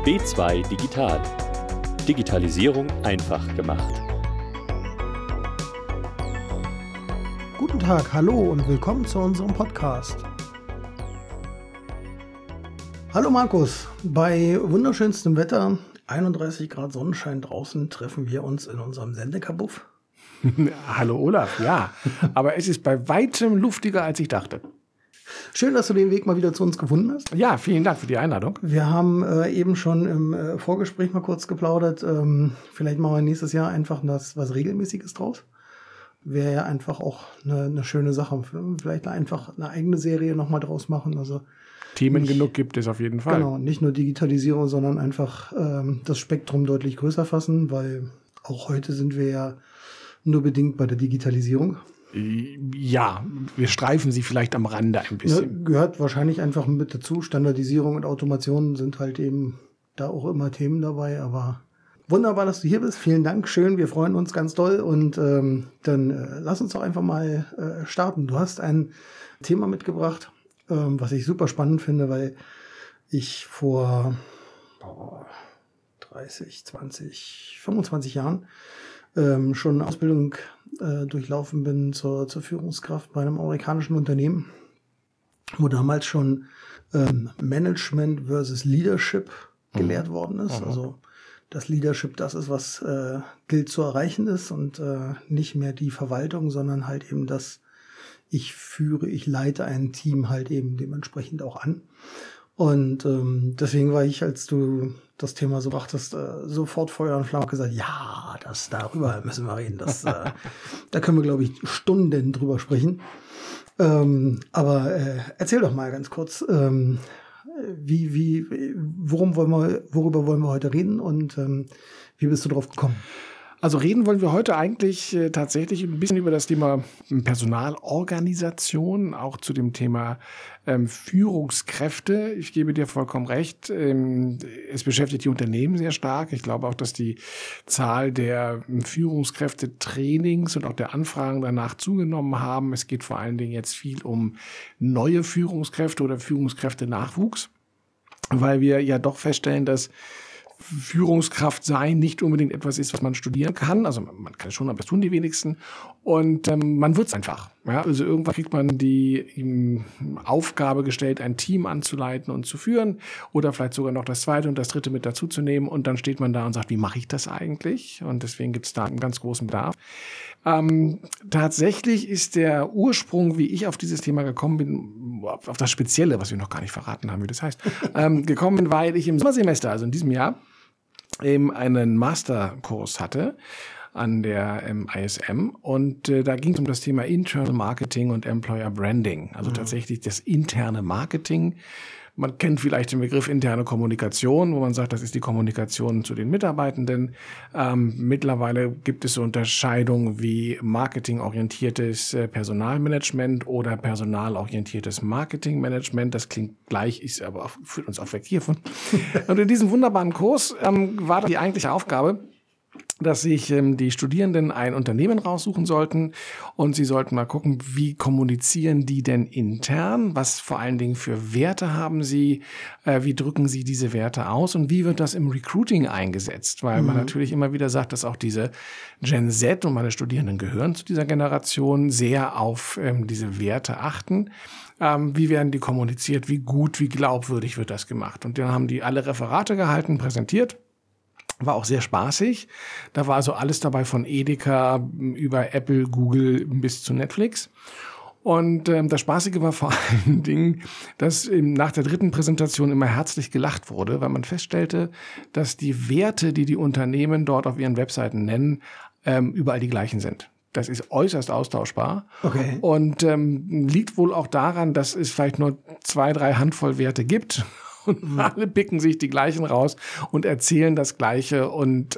B2 Digital. Digitalisierung einfach gemacht. Guten Tag, hallo und willkommen zu unserem Podcast. Hallo Markus, bei wunderschönstem Wetter, 31 Grad Sonnenschein draußen, treffen wir uns in unserem Sendekabuff. Hallo Olaf, ja, aber es ist bei weitem luftiger, als ich dachte. Schön, dass du den Weg mal wieder zu uns gefunden hast. Ja, vielen Dank für die Einladung. Wir haben eben schon im Vorgespräch mal kurz geplaudert. Vielleicht machen wir nächstes Jahr einfach was Regelmäßiges draus. Wäre ja einfach auch eine schöne Sache. Vielleicht einfach eine eigene Serie nochmal draus machen. Also Themen genug gibt es auf jeden Fall. Genau, nicht nur Digitalisierung, sondern einfach das Spektrum deutlich größer fassen, weil auch heute sind wir ja nur bedingt bei der Digitalisierung. Ja, wir streifen sie vielleicht am Rande ein bisschen. Ja, gehört wahrscheinlich einfach mit dazu. Standardisierung und Automation sind halt eben da auch immer Themen dabei. Aber wunderbar, dass du hier bist. Vielen Dank, schön. Wir freuen uns ganz doll. Und dann lass uns doch einfach mal starten. Du hast ein Thema mitgebracht, was ich super spannend finde, weil ich vor 30, 20, 25 Jahren schon eine Ausbildung durchlaufen bin zur Führungskraft bei einem amerikanischen Unternehmen, wo damals schon Management versus Leadership gelehrt worden ist. Also das Leadership, das ist, was gilt zu erreichen ist und nicht mehr die Verwaltung, sondern halt eben das, ich führe, ich leite ein Team halt eben dementsprechend auch an. Und deswegen war ich, als du das Thema so brachtest, sofort Feuer und Flamme gesagt, ja, darüber müssen wir reden. Da können wir, glaube ich, Stunden drüber sprechen. Aber erzähl doch mal ganz kurz, worüber wollen wir heute reden und wie bist du drauf gekommen? Also reden wollen wir heute eigentlich tatsächlich ein bisschen über das Thema Personalorganisation, auch zu dem Thema Führungskräfte. Ich gebe dir vollkommen recht, es beschäftigt die Unternehmen sehr stark. Ich glaube auch, dass die Zahl der Führungskräfte-Trainings und auch der Anfragen danach zugenommen haben. Es geht vor allen Dingen jetzt viel um neue Führungskräfte oder Führungskräfte-Nachwuchs, weil wir ja doch feststellen, dass Führungskraft sein nicht unbedingt etwas ist, was man studieren kann. Also man kann es schon, aber das tun die wenigsten. Und man wird es einfach. Ja, also irgendwann kriegt man die Aufgabe gestellt, ein Team anzuleiten und zu führen oder vielleicht sogar noch das zweite und das dritte mit dazu zu nehmen. Und dann steht man da und sagt, wie mache ich das eigentlich? Und deswegen gibt es da einen ganz großen Bedarf. Tatsächlich ist der Ursprung, wie ich auf dieses Thema gekommen bin, auf das Spezielle, was wir noch gar nicht verraten haben, wie das heißt, gekommen bin, weil ich im Sommersemester, also in diesem Jahr, eben einen Masterkurs hatte an der ISM und da ging es um das Thema Internal Marketing und Employer Branding, also tatsächlich das interne Marketing. Man kennt vielleicht den Begriff interne Kommunikation, wo man sagt, das ist die Kommunikation zu den Mitarbeitenden. Mittlerweile gibt es so Unterscheidungen wie marketingorientiertes Personalmanagement oder personalorientiertes Marketingmanagement. Das klingt gleich, ist aber führt uns auch weg hiervon. Und in diesem wunderbaren Kurs war die eigentliche Aufgabe, dass sich die Studierenden ein Unternehmen raussuchen sollten und sie sollten mal gucken, wie kommunizieren die denn intern, was vor allen Dingen für Werte haben sie, wie drücken sie diese Werte aus und wie wird das im Recruiting eingesetzt, weil man natürlich immer wieder sagt, dass auch diese Gen Z und meine Studierenden gehören zu dieser Generation, sehr auf diese Werte achten. Wie werden die kommuniziert, wie gut, wie glaubwürdig wird das gemacht? Und dann haben die alle Referate gehalten, präsentiert. War auch sehr spaßig. Da war also alles dabei von Edeka über Apple, Google bis zu Netflix. Und das Spaßige war vor allen Dingen, dass nach der dritten Präsentation immer herzlich gelacht wurde, weil man feststellte, dass die Werte, die die Unternehmen dort auf ihren Webseiten nennen, überall die gleichen sind. Das ist äußerst austauschbar. Okay. Und liegt wohl auch daran, dass es vielleicht nur 2, 3 Handvoll Werte gibt. Und alle picken sich die gleichen raus und erzählen das Gleiche. Und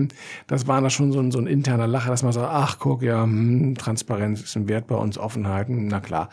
das war da schon so ein interner Lacher, dass man sagt, ach guck, ja, Transparenz ist ein Wert bei uns, Offenheit, na klar.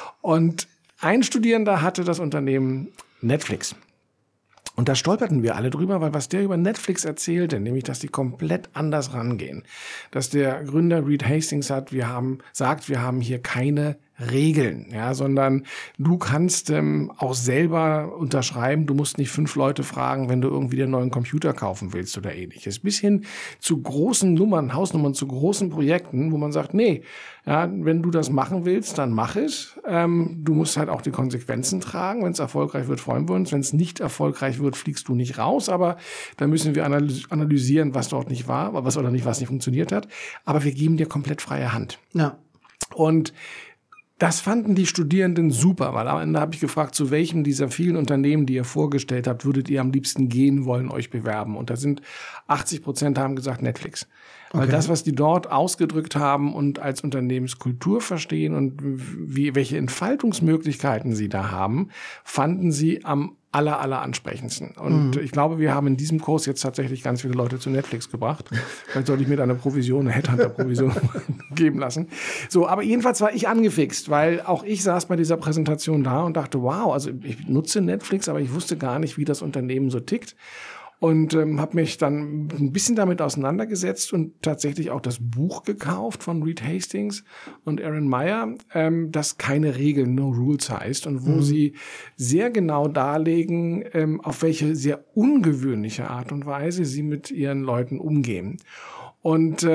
Und ein Studierender hatte das Unternehmen Netflix. Und da stolperten wir alle drüber, weil was der über Netflix erzählte, nämlich, dass die komplett anders rangehen. Dass der Gründer Reed Hastings sagt, wir haben hier keine Regeln, ja, sondern du kannst auch selber unterschreiben, du musst nicht 5 Leute fragen, wenn du irgendwie den neuen Computer kaufen willst oder ähnliches. Bis hin zu großen Nummern, Hausnummern, zu großen Projekten, wo man sagt, nee, ja, wenn du das machen willst, dann mach es. Du musst halt auch die Konsequenzen tragen. Wenn es erfolgreich wird, freuen wir uns. Wenn es nicht erfolgreich wird, fliegst du nicht raus. Aber da müssen wir analysieren, was dort nicht war, was nicht funktioniert hat. Aber wir geben dir komplett freie Hand. Ja. Und das fanden die Studierenden super, weil am Ende habe ich gefragt, zu welchem dieser vielen Unternehmen, die ihr vorgestellt habt, würdet ihr am liebsten gehen wollen, euch bewerben? Und da sind 80% haben gesagt Netflix. Weil das, was die dort ausgedrückt haben und als Unternehmenskultur verstehen und welche Entfaltungsmöglichkeiten sie da haben, fanden sie am aller ansprechendsten. Und ich glaube, wir haben in diesem Kurs jetzt tatsächlich ganz viele Leute zu Netflix gebracht. Vielleicht sollte ich mir da eine Headhunter-Provision geben lassen. So, aber jedenfalls war ich angefixt, weil auch ich saß bei dieser Präsentation da und dachte, wow, also ich nutze Netflix, aber ich wusste gar nicht, wie das Unternehmen so tickt. Und habe mich dann ein bisschen damit auseinandergesetzt und tatsächlich auch das Buch gekauft von Reed Hastings und Aaron Meyer, das keine Regeln, no rules heißt und wo sie sehr genau darlegen, auf welche sehr ungewöhnliche Art und Weise sie mit ihren Leuten umgehen. Und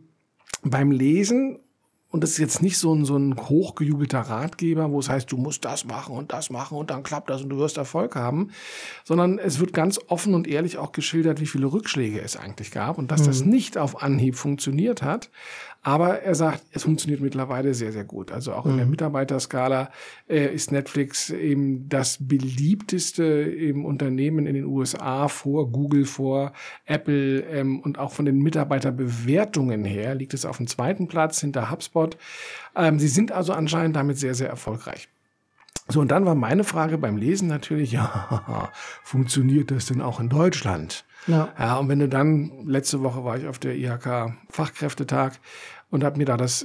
beim Lesen, und das ist jetzt nicht so ein hochgejubelter Ratgeber, wo es heißt, du musst das machen und dann klappt das und du wirst Erfolg haben, sondern es wird ganz offen und ehrlich auch geschildert, wie viele Rückschläge es eigentlich gab und dass das nicht auf Anhieb funktioniert hat. Aber er sagt, es funktioniert mittlerweile sehr, sehr gut. Also auch in der Mitarbeiterskala ist Netflix eben das beliebteste Unternehmen in den USA vor Google, vor Apple und auch von den Mitarbeiterbewertungen her liegt es auf dem 2. Platz hinter HubSpot. Sie sind also anscheinend damit sehr, sehr erfolgreich. So, und dann war meine Frage beim Lesen natürlich, ja, funktioniert das denn auch in Deutschland? Ja, und wenn du dann, letzte Woche war ich auf der IHK-Fachkräftetag und habe mir da das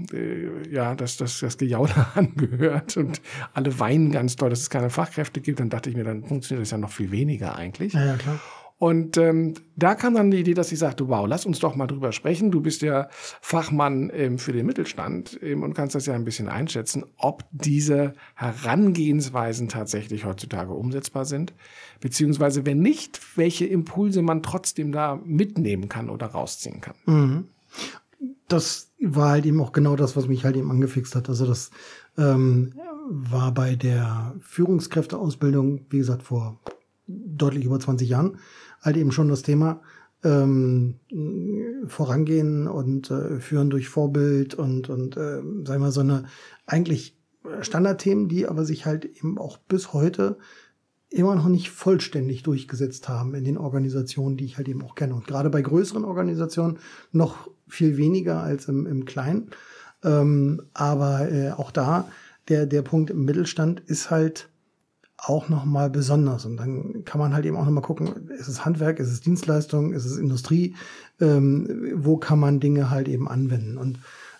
Gejaule angehört und alle weinen ganz toll, dass es keine Fachkräfte gibt, dann dachte ich mir, dann funktioniert das ja noch viel weniger eigentlich. Ja, klar. Und da kam dann die Idee, dass ich sagte, wow, lass uns doch mal drüber sprechen. Du bist ja Fachmann für den Mittelstand und kannst das ja ein bisschen einschätzen, ob diese Herangehensweisen tatsächlich heutzutage umsetzbar sind, beziehungsweise wenn nicht, welche Impulse man trotzdem da mitnehmen kann oder rausziehen kann. Das war halt eben auch genau das, was mich halt eben angefixt hat. Also das war bei der Führungskräfteausbildung, wie gesagt, vor deutlich über 20 Jahren, halt eben schon das Thema Vorangehen und Führen durch Vorbild und sagen wir mal so eine eigentlich Standardthemen, die aber sich halt eben auch bis heute immer noch nicht vollständig durchgesetzt haben in den Organisationen, die ich halt eben auch kenne. Und gerade bei größeren Organisationen noch viel weniger als im Kleinen. Aber auch da, der Punkt im Mittelstand ist halt auch nochmal besonders. Und dann kann man halt eben auch nochmal gucken, ist es Handwerk, ist es Dienstleistung, ist es Industrie, wo kann man Dinge halt eben anwenden. Und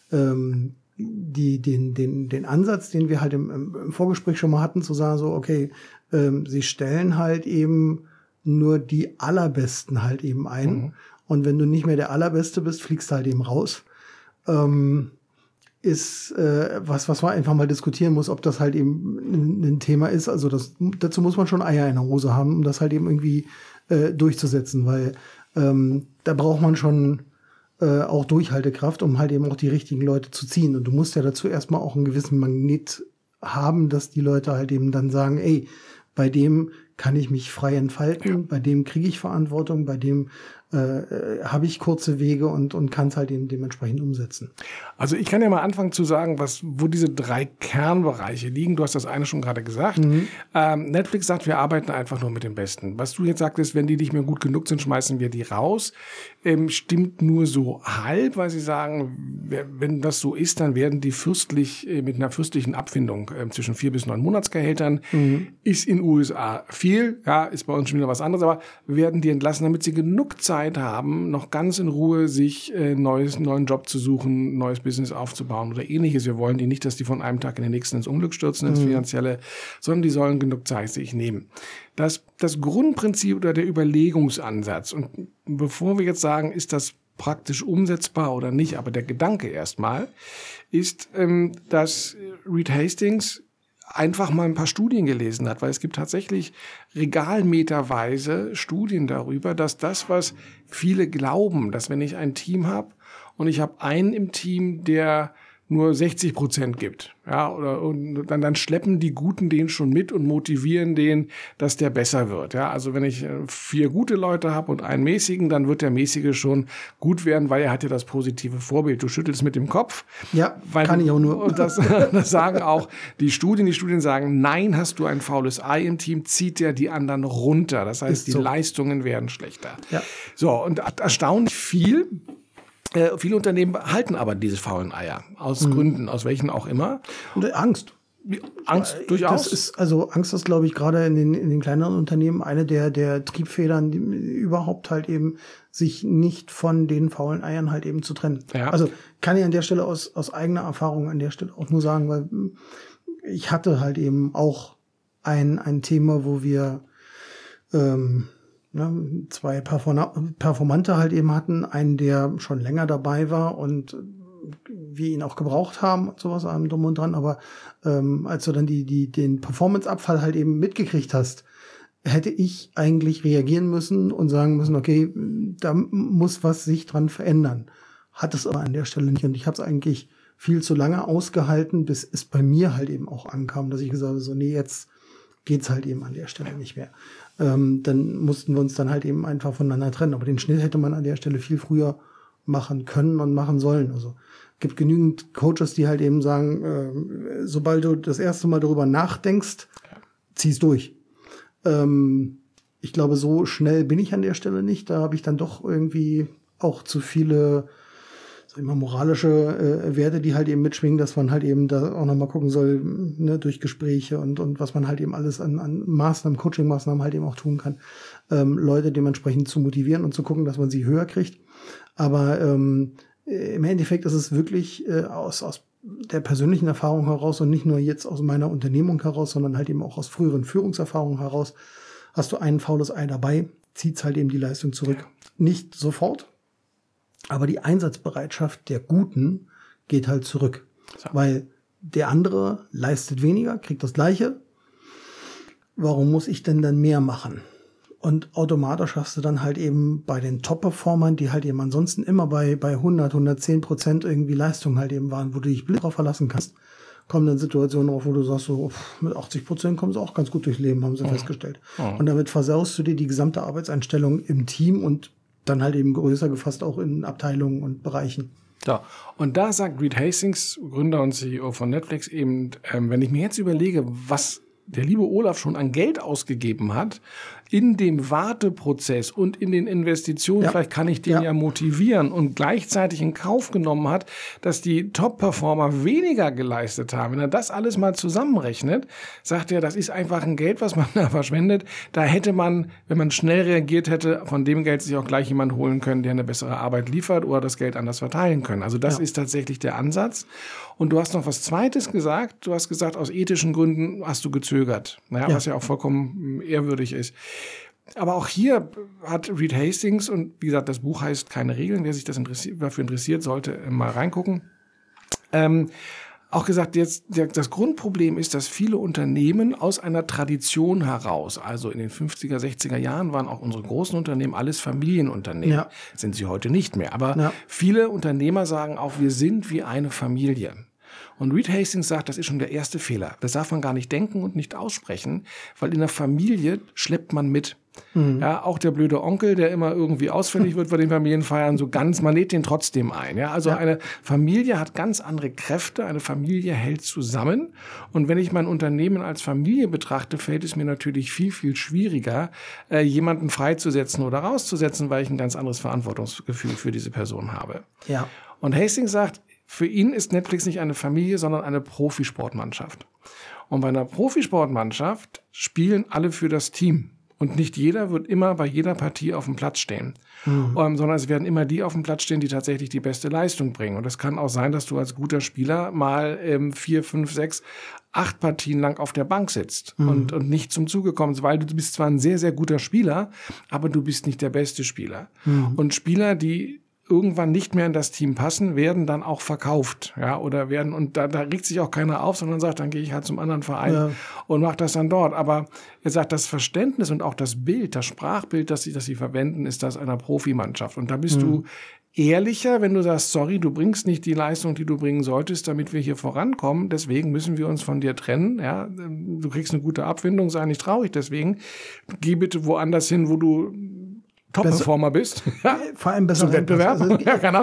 den Ansatz, den wir halt im Vorgespräch schon mal hatten, zu sagen so, okay, sie stellen halt eben nur die Allerbesten halt eben ein. Und wenn du nicht mehr der Allerbeste bist, fliegst du halt eben raus. Ist was man einfach mal diskutieren muss, ob das halt eben ein Thema ist. Also dazu muss man schon Eier in der Hose haben, um das halt eben irgendwie durchzusetzen, weil da braucht man schon auch Durchhaltekraft, um halt eben auch die richtigen Leute zu ziehen. Und du musst ja dazu erstmal auch einen gewissen Magnet haben, dass die Leute halt eben dann sagen, ey, bei dem kann ich mich frei entfalten, bei dem kriege ich Verantwortung, bei dem habe ich kurze Wege und kann es halt eben dementsprechend umsetzen. Also ich kann ja mal anfangen zu sagen, wo diese 3 Kernbereiche liegen. Du hast das eine schon gerade gesagt. Netflix sagt, wir arbeiten einfach nur mit dem Besten. Was du jetzt sagtest, wenn die nicht mehr gut genug sind, schmeißen wir die raus. Stimmt nur so halb, weil sie sagen, wenn das so ist, dann werden die mit einer fürstlichen Abfindung zwischen 4 bis 9 Monatsgehältern, ist in USA viel, ja, ist bei uns schon wieder was anderes, aber wir werden die entlassen, damit sie genug Zeit haben, noch ganz in Ruhe sich neuen Job zu suchen, neues Business aufzubauen oder ähnliches. Wir wollen die nicht, dass die von einem Tag in den nächsten ins Unglück stürzen, ins Finanzielle, sondern die sollen genug Zeit sich nehmen. Das Grundprinzip oder der Überlegungsansatz, und bevor wir jetzt sagen, ist das praktisch umsetzbar oder nicht, aber der Gedanke erstmal ist, dass Reed Hastings einfach mal ein paar Studien gelesen hat, weil es gibt tatsächlich regalmeterweise Studien darüber, dass das, was viele glauben, dass wenn ich ein Team habe und ich habe einen im Team, der nur 60% gibt, ja, und dann schleppen die Guten den schon mit und motivieren den, dass der besser wird, ja. Also wenn ich 4 gute Leute habe und einen mäßigen, dann wird der mäßige schon gut werden, weil er hat ja das positive Vorbild. Du schüttelst mit dem Kopf. Ja, kann ich auch nur. Und das sagen auch die Studien. Die Studien sagen, nein, hast du ein faules Ei im Team, zieht der die anderen runter. Das heißt, die Leistungen werden schlechter. Ja. So, und erstaunlich viele Unternehmen halten aber diese faulen Eier. Aus Gründen, aus welchen auch immer. Und Angst. Angst durchaus. Angst ist, glaube ich, gerade in den kleineren Unternehmen eine der Triebfedern, die überhaupt halt eben sich nicht von den faulen Eiern halt eben zu trennen. Ja. Also kann ich an der Stelle aus eigener Erfahrung an der Stelle auch nur sagen, weil ich hatte halt eben auch ein Thema, wo wir 2 Performante halt eben hatten, einen, der schon länger dabei war und wir ihn auch gebraucht haben und sowas, allem drum und dran, aber als du dann den Performance-Abfall halt eben mitgekriegt hast, hätte ich eigentlich reagieren müssen und sagen müssen, okay, da muss was sich dran verändern. Hat es aber an der Stelle nicht und ich habe es eigentlich viel zu lange ausgehalten, bis es bei mir halt eben auch ankam, dass ich gesagt habe, so nee, jetzt geht's halt eben an der Stelle nicht mehr. Dann mussten wir uns dann halt eben einfach voneinander trennen. Aber den Schnitt hätte man an der Stelle viel früher machen können und machen sollen. Also gibt genügend Coaches, die halt eben sagen, sobald du das erste Mal darüber nachdenkst, zieh's durch. Ich glaube, so schnell bin ich an der Stelle nicht. Da habe ich dann doch irgendwie auch zu viele, sag ich mal, moralische Werte, die halt eben mitschwingen, dass man halt eben da auch nochmal gucken soll, ne, durch Gespräche und was man halt eben alles an Maßnahmen, Coaching-Maßnahmen halt eben auch tun kann, Leute dementsprechend zu motivieren und zu gucken, dass man sie höher kriegt. Aber im Endeffekt ist es wirklich aus der persönlichen Erfahrung heraus und nicht nur jetzt aus meiner Unternehmung heraus, sondern halt eben auch aus früheren Führungserfahrungen heraus, hast du ein faules Ei dabei, zieht's halt eben die Leistung zurück. Ja. Nicht sofort, aber die Einsatzbereitschaft der Guten geht halt zurück. So. Weil der andere leistet weniger, kriegt das Gleiche. Warum muss ich denn dann mehr machen? Und automatisch hast du dann halt eben bei den Top-Performern, die halt eben ansonsten immer bei 100, 110% irgendwie Leistung halt eben waren, wo du dich blind drauf verlassen kannst, kommen dann Situationen auf, wo du sagst, so mit 80% kommen sie auch ganz gut durchs Leben, haben sie festgestellt. Und damit versaust du dir die gesamte Arbeitseinstellung im Team und dann halt eben größer gefasst auch in Abteilungen und Bereichen. So, und da sagt Reed Hastings, Gründer und CEO von Netflix, eben, wenn ich mir jetzt überlege, was der liebe Olaf schon an Geld ausgegeben hat, in dem Warteprozess und in den Investitionen, vielleicht kann ich den ja motivieren und gleichzeitig in Kauf genommen hat, dass die Top-Performer weniger geleistet haben. Wenn er das alles mal zusammenrechnet, sagt er, das ist einfach ein Geld, was man da verschwendet. Da hätte man, wenn man schnell reagiert hätte, von dem Geld sich auch gleich jemand holen können, der eine bessere Arbeit liefert oder das Geld anders verteilen können. Also das ist tatsächlich der Ansatz. Und du hast noch was Zweites gesagt. Du hast gesagt, aus ethischen Gründen hast du gezögert. Naja, was ja auch vollkommen ehrwürdig ist. Aber auch hier hat Reed Hastings, und wie gesagt, das Buch heißt Keine Regeln, wer sich dafür interessiert, sollte mal reingucken, auch gesagt, jetzt das Grundproblem ist, dass viele Unternehmen aus einer Tradition heraus, also in den 50er, 60er Jahren waren auch unsere großen Unternehmen alles Familienunternehmen. Ja. Sind sie heute nicht mehr. Aber viele Unternehmer sagen auch, wir sind wie eine Familie. Und Reed Hastings sagt, das ist schon der erste Fehler. Das darf man gar nicht denken und nicht aussprechen, weil in der Familie schleppt man mit. Ja, auch der blöde Onkel, der immer irgendwie ausfällig wird bei den Familienfeiern, so ganz, man lädt den trotzdem ein. Ja, also eine Familie hat ganz andere Kräfte, eine Familie hält zusammen. Und wenn ich mein Unternehmen als Familie betrachte, fällt es mir natürlich viel, viel schwieriger, jemanden freizusetzen oder rauszusetzen, weil ich ein ganz anderes Verantwortungsgefühl für diese Person habe. Ja. Und Hastings sagt, für ihn ist Netflix nicht eine Familie, sondern eine Profisportmannschaft. Und bei einer Profisportmannschaft spielen alle für das Team. Und nicht jeder wird immer bei jeder Partie auf dem Platz stehen, sondern es werden immer die auf dem Platz stehen, die tatsächlich die beste Leistung bringen. Und es kann auch sein, dass du als guter Spieler mal 4, 5, 6, 8 Partien lang auf der Bank sitzt und nicht zum Zuge kommst, weil du bist zwar ein sehr, sehr guter Spieler, aber du bist nicht der beste Spieler. Und Spieler, die irgendwann nicht mehr in das Team passen, werden dann auch verkauft, ja, oder werden, und da regt sich auch keiner auf, sondern sagt, dann gehe ich halt zum anderen Verein und mache das dann dort. Aber er sagt, das Verständnis und auch das Bild, das Sprachbild, das sie verwenden, ist das einer Profimannschaft. Und da bist du ehrlicher, wenn du sagst, sorry, du bringst nicht die Leistung, die du bringen solltest, damit wir hier vorankommen. Deswegen müssen wir uns von dir trennen. Ja, du kriegst eine gute Abfindung, sei nicht traurig. Deswegen geh bitte woanders hin, wo du Top-Performer bist. Ja, vor allem besser zum Wettbewerb. Also, ja, genau.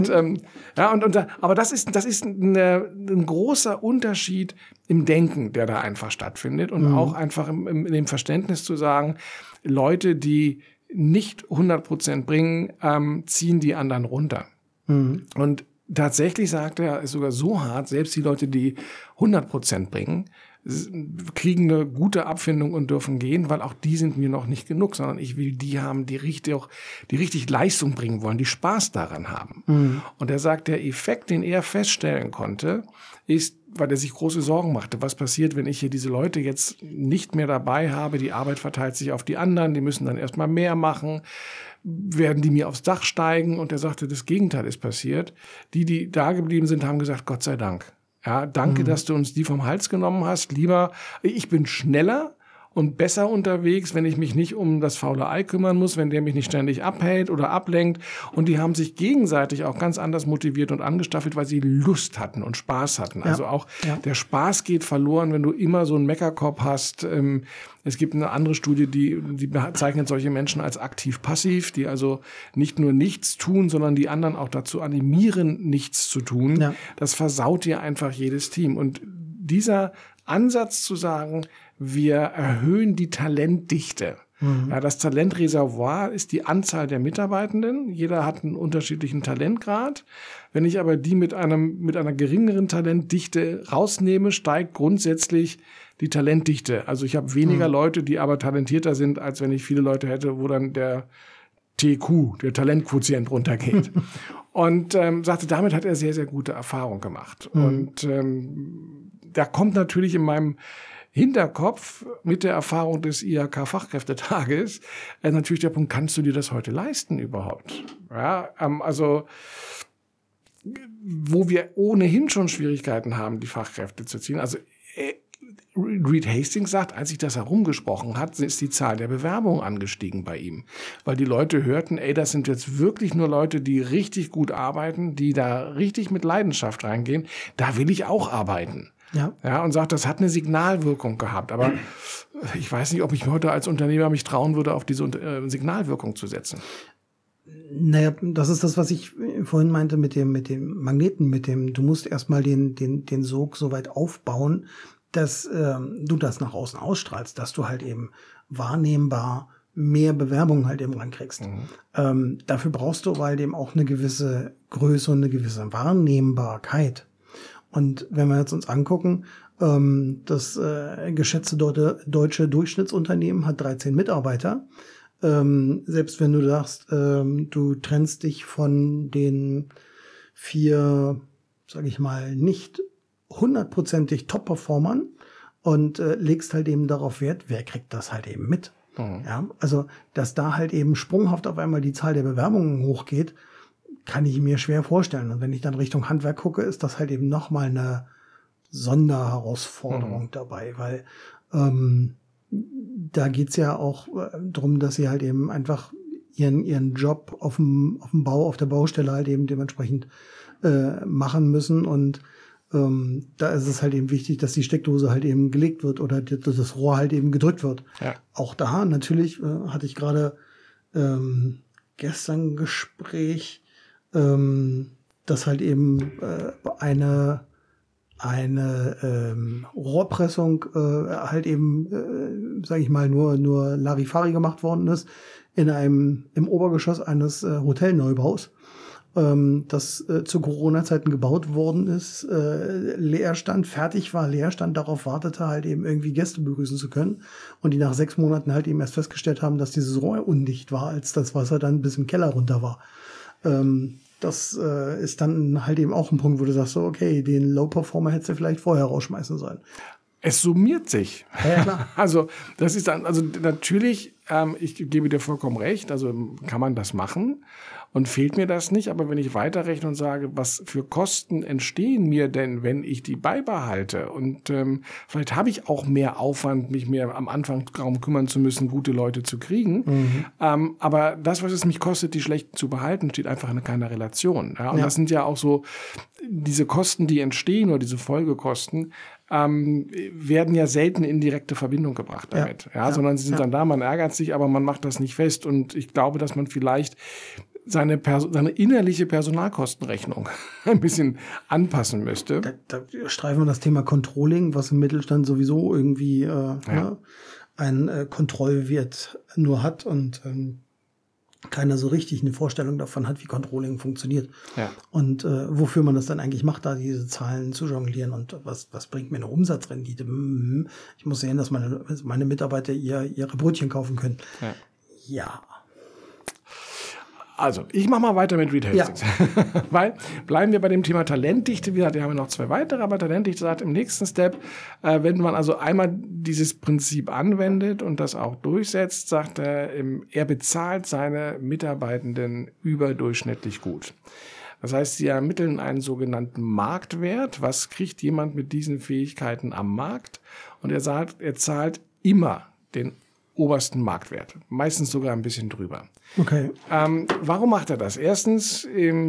Aber das ist ein großer Unterschied im Denken, der da einfach stattfindet und auch einfach in dem Verständnis zu sagen, Leute, die nicht 100% bringen, ziehen die anderen runter. Und tatsächlich sagt er, ist sogar so hart, selbst die Leute, die 100% bringen, kriegen eine gute Abfindung und dürfen gehen, weil auch die sind mir noch nicht genug, sondern ich will die haben, die richtig Leistung bringen wollen, die Spaß daran haben. Und er sagt, der Effekt, den er feststellen konnte, ist, weil er sich große Sorgen machte, was passiert, wenn ich hier diese Leute jetzt nicht mehr dabei habe, die Arbeit verteilt sich auf die anderen, die müssen dann erstmal mehr machen, werden die mir aufs Dach steigen? Und er sagte, das Gegenteil ist passiert. Die da geblieben sind, haben gesagt, Gott sei Dank. Ja, danke, dass du uns die vom Hals genommen hast. Lieber, ich bin schneller und besser unterwegs, wenn ich mich nicht um das faule Ei kümmern muss, wenn der mich nicht ständig abhält oder ablenkt. Und die haben sich gegenseitig auch ganz anders motiviert und angestaffelt, weil sie Lust hatten und Spaß hatten. Also auch der Spaß geht verloren, wenn du immer so einen Meckerkopf hast. Es gibt eine andere Studie, die bezeichnet solche Menschen als aktiv-passiv, die also nicht nur nichts tun, sondern die anderen auch dazu animieren, nichts zu tun. Ja. Das versaut dir einfach jedes Team. Und dieser Ansatz zu sagen, wir erhöhen die Talentdichte. Ja, das Talentreservoir ist die Anzahl der Mitarbeitenden. Jeder hat einen unterschiedlichen Talentgrad. Wenn ich aber die mit einer geringeren Talentdichte rausnehme, steigt grundsätzlich die Talentdichte. Also ich habe weniger Leute, die aber talentierter sind, als wenn ich viele Leute hätte, wo dann der TQ, der Talentquotient, runtergeht. Und sagte, damit hat er sehr, sehr gute Erfahrung gemacht. Und da kommt natürlich in meinem Hinterkopf mit der Erfahrung des IHK-Fachkräftetages natürlich der Punkt, kannst du dir das heute leisten überhaupt? Ja, also wo wir ohnehin schon Schwierigkeiten haben, die Fachkräfte zu ziehen. Also Reed Hastings sagt, als sich das herumgesprochen hat, ist die Zahl der Bewerbungen angestiegen bei ihm. Weil die Leute hörten, das sind jetzt wirklich nur Leute, die richtig gut arbeiten, die da richtig mit Leidenschaft reingehen. Da will ich auch arbeiten. Ja, und sagt, das hat eine Signalwirkung gehabt. Aber ich weiß nicht, ob ich heute als Unternehmer mich trauen würde, auf diese Signalwirkung zu setzen. Naja, das ist das, was ich vorhin meinte mit dem Magneten, du musst erstmal den Sog so weit aufbauen, dass du das nach außen ausstrahlst, dass du halt eben wahrnehmbar mehr Bewerbungen halt eben rankriegst. Dafür brauchst du halt eben auch eine gewisse Größe und eine gewisse Wahrnehmbarkeit. Und wenn wir jetzt uns angucken, das geschätzte deutsche Durchschnittsunternehmen hat 13 Mitarbeiter. Selbst wenn du sagst, du trennst dich von den 4, sage ich mal, nicht 100%ig Top-Performern und legst halt eben darauf Wert, wer kriegt das halt eben mit. Ja, also, dass da halt eben sprunghaft auf einmal die Zahl der Bewerbungen hochgeht, kann ich mir schwer vorstellen. Und wenn ich dann Richtung Handwerk gucke, ist das halt eben nochmal eine Sonderherausforderung dabei, weil da geht's ja auch drum, dass sie halt eben einfach ihren Job auf dem Bau, auf der Baustelle halt eben dementsprechend machen müssen. Und da ist es halt eben wichtig, dass die Steckdose halt eben gelegt wird oder das Rohr halt eben gedrückt wird. Ja. Auch da natürlich hatte ich gerade gestern ein Gespräch, dass halt eben eine Rohrpressung halt eben, sage ich mal, nur Larifari gemacht worden ist im Obergeschoss eines Hotelneubaus, das zu Corona-Zeiten gebaut worden ist, Leerstand, fertig war, Leerstand, darauf wartete halt eben irgendwie Gäste begrüßen zu können und die nach 6 Monaten halt eben erst festgestellt haben, dass dieses Rohr undicht war, als das Wasser dann bis im Keller runter war. Das ist dann halt eben auch ein Punkt, wo du sagst, so, okay, den Low-Performer hättest du vielleicht vorher rausschmeißen sollen. Es summiert sich. Ja, klar. Also das ist dann, also natürlich, ich gebe dir vollkommen recht, also kann man das machen. und fehlt mir das nicht. Aber wenn ich weiterrechne und sage, was für Kosten entstehen mir denn, wenn ich die beibehalte? Und vielleicht habe ich auch mehr Aufwand, mich mehr am Anfang darum kümmern zu müssen, gute Leute zu kriegen. Aber das, was es mich kostet, die schlechten zu behalten, steht einfach in keiner Relation. Ja? Und das sind ja auch so diese Kosten, die entstehen oder diese Folgekosten, werden ja selten in direkte Verbindung gebracht damit. Sondern sie sind dann da, man ärgert sich, aber man macht das nicht fest. Und ich glaube, dass man vielleicht seine innerliche Personalkostenrechnung ein bisschen anpassen müsste. Da streifen wir das Thema Controlling, was im Mittelstand sowieso irgendwie ein Kontrollwert nur hat und keiner so richtig eine Vorstellung davon hat, wie Controlling funktioniert. Ja. Und wofür man das dann eigentlich macht, da diese Zahlen zu jonglieren und was bringt mir eine Umsatzrendite? Ich muss sehen, dass meine Mitarbeiter ihre Brötchen kaufen können. Ja. Also, ich mache mal weiter mit Reed Hastings. Ja. Weil, bleiben wir bei dem Thema Talentdichte. Wir haben noch 2 weitere, aber Talentdichte sagt im nächsten Step, wenn man also einmal dieses Prinzip anwendet und das auch durchsetzt, sagt er bezahlt seine Mitarbeitenden überdurchschnittlich gut. Das heißt, sie ermitteln einen sogenannten Marktwert. Was kriegt jemand mit diesen Fähigkeiten am Markt? Und er sagt, er zahlt immer den obersten Marktwert. Meistens sogar ein bisschen drüber. Okay. Warum macht er das? Erstens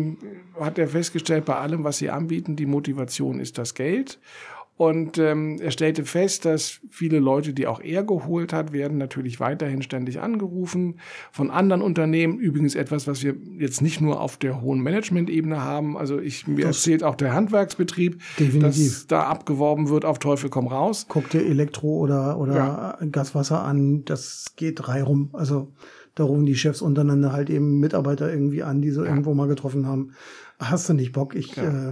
hat er festgestellt, bei allem, was sie anbieten, die Motivation ist das Geld. Und er stellte fest, dass viele Leute, die auch er geholt hat, werden natürlich weiterhin ständig angerufen von anderen Unternehmen. Übrigens etwas, was wir jetzt nicht nur auf der hohen Management-Ebene haben. Also mir erzählt auch der Handwerksbetrieb, dass da abgeworben wird, auf Teufel komm raus. Guck dir Elektro oder Gaswasser an, das geht reihum. Also da rufen die Chefs untereinander halt eben Mitarbeiter irgendwie an, die sie irgendwo mal getroffen haben. Hast du nicht Bock?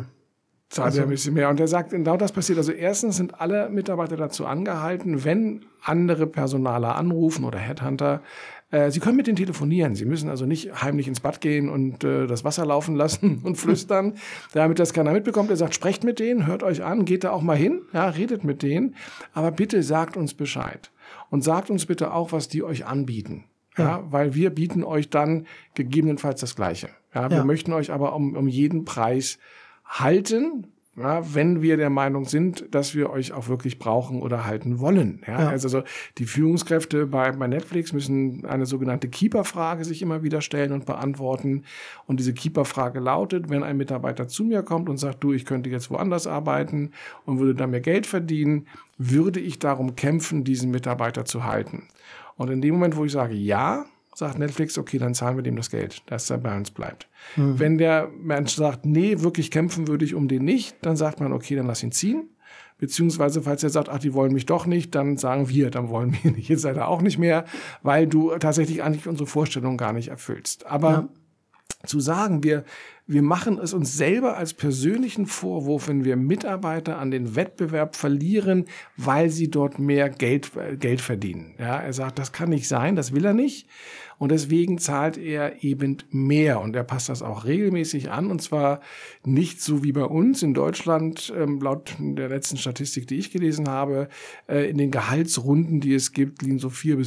Zahlt er ein bisschen mehr. Und er sagt, genau das passiert. Also erstens sind alle Mitarbeiter dazu angehalten, wenn andere Personaler anrufen oder Headhunter, sie können mit denen telefonieren. Sie müssen also nicht heimlich ins Bad gehen und das Wasser laufen lassen und flüstern, damit das keiner mitbekommt. Er sagt, sprecht mit denen, hört euch an, geht da auch mal hin, redet mit denen. Aber bitte sagt uns Bescheid. Und sagt uns bitte auch, was die euch anbieten. Ja, weil wir bieten euch dann gegebenenfalls das Gleiche. Wir möchten euch aber um jeden Preis halten, wenn wir der Meinung sind, dass wir euch auch wirklich brauchen oder halten wollen. Also die Führungskräfte bei Netflix müssen eine sogenannte Keeper-Frage sich immer wieder stellen und beantworten. Und diese Keeper-Frage lautet, wenn ein Mitarbeiter zu mir kommt und sagt, du, ich könnte jetzt woanders arbeiten und würde da mehr Geld verdienen, würde ich darum kämpfen, diesen Mitarbeiter zu halten. Und in dem Moment, wo ich sage, ja, sagt Netflix, okay, dann zahlen wir dem das Geld, dass er bei uns bleibt. Wenn der Mensch sagt, nee, wirklich kämpfen würde ich um den nicht, dann sagt man, okay, dann lass ihn ziehen. Beziehungsweise, falls er sagt, ach, die wollen mich doch nicht, dann sagen wir, dann wollen wir nicht. Jetzt leider auch nicht mehr, weil du tatsächlich eigentlich unsere Vorstellung gar nicht erfüllst. Aber zu sagen, wir machen es uns selber als persönlichen Vorwurf, wenn wir Mitarbeiter an den Wettbewerb verlieren, weil sie dort mehr Geld verdienen. Er sagt, das kann nicht sein, das will er nicht. Und deswegen zahlt er eben mehr. Und er passt das auch regelmäßig an. Und zwar nicht so wie bei uns in Deutschland, laut der letzten Statistik, die ich gelesen habe, in den Gehaltsrunden, die es gibt, liegen so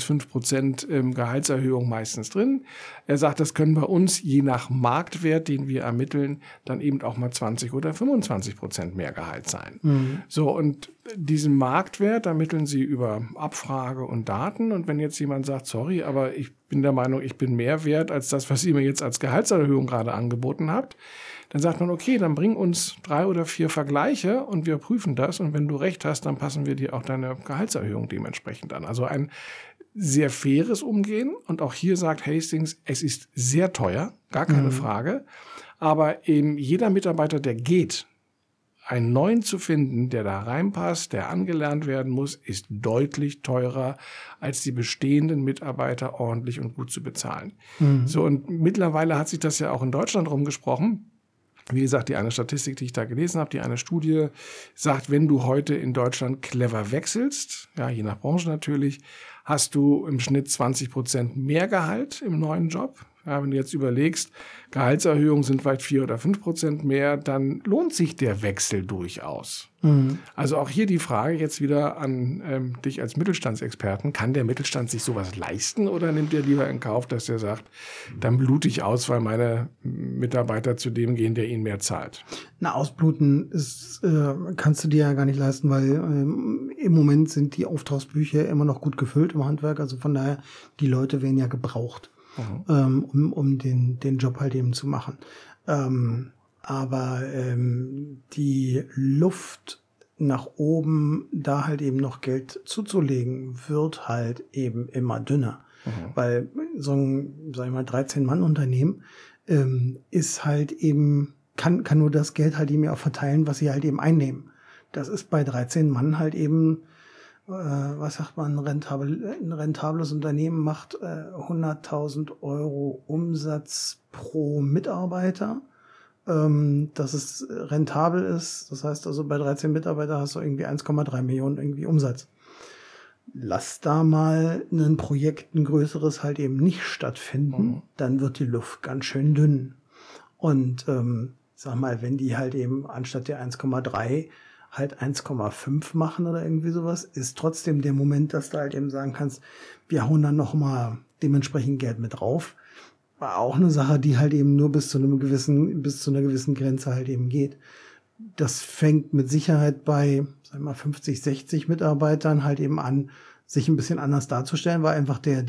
4-5% Gehaltserhöhung meistens drin. Er sagt, das können bei uns je nach Marktwert, den wir ermitteln, dann eben auch mal 20 oder 25% mehr Gehalt sein. So, und diesen Marktwert ermitteln sie über Abfrage und Daten. Und wenn jetzt jemand sagt, sorry, aber ich bin der Meinung, ich bin mehr wert als das, was ihr mir jetzt als Gehaltserhöhung gerade angeboten habt, dann sagt man, okay, dann bring uns 3 oder 4 Vergleiche und wir prüfen das. Und wenn du recht hast, dann passen wir dir auch deine Gehaltserhöhung dementsprechend an. Also ein sehr faires Umgehen. Und auch hier sagt Hastings, es ist sehr teuer, gar keine Frage. Aber eben jeder Mitarbeiter, der geht, einen neuen zu finden, der da reinpasst, der angelernt werden muss, ist deutlich teurer, als die bestehenden Mitarbeiter ordentlich und gut zu bezahlen. So, und mittlerweile hat sich das ja auch in Deutschland rumgesprochen. Wie gesagt, die eine Statistik, die ich da gelesen habe, die eine Studie sagt, wenn du heute in Deutschland clever wechselst, je nach Branche natürlich, hast du im Schnitt 20% mehr Gehalt im neuen Job. Ja, wenn du jetzt überlegst, Gehaltserhöhungen sind vielleicht 4 oder 5% mehr, dann lohnt sich der Wechsel durchaus. Also auch hier die Frage jetzt wieder an dich als Mittelstandsexperten. Kann der Mittelstand sich sowas leisten oder nimmt er lieber in Kauf, dass er sagt, dann blute ich aus, weil meine Mitarbeiter zu dem gehen, der ihnen mehr zahlt? Na, ausbluten kannst du dir ja gar nicht leisten, weil im Moment sind die Auftragsbücher immer noch gut gefüllt im Handwerk. Also von daher, die Leute werden ja gebraucht, um den Job halt eben zu machen. Aber die Luft nach oben, da halt eben noch Geld zuzulegen, wird halt eben immer dünner. Weil so ein, sag ich mal, 13-Mann-Unternehmen ist halt eben, kann nur das Geld halt eben auch verteilen, was sie halt eben einnehmen. Das ist bei 13 Mann halt eben, was sagt man, ein rentables Unternehmen macht 100.000 Euro Umsatz pro Mitarbeiter. Dass es rentabel ist. Das heißt also, bei 13 Mitarbeitern hast du irgendwie 1,3 Millionen irgendwie Umsatz. Lass da mal ein Projekt, ein größeres halt eben nicht stattfinden, dann wird die Luft ganz schön dünn. Und sag mal, wenn die halt eben anstatt der 1,3 halt 1,5 machen oder irgendwie sowas, ist trotzdem der Moment, dass du halt eben sagen kannst, wir hauen dann nochmal dementsprechend Geld mit drauf. War auch eine Sache, die halt eben nur bis zu einer gewissen Grenze halt eben geht. Das fängt mit Sicherheit bei, sagen wir mal, 50, 60 Mitarbeitern halt eben an, sich ein bisschen anders darzustellen, weil einfach der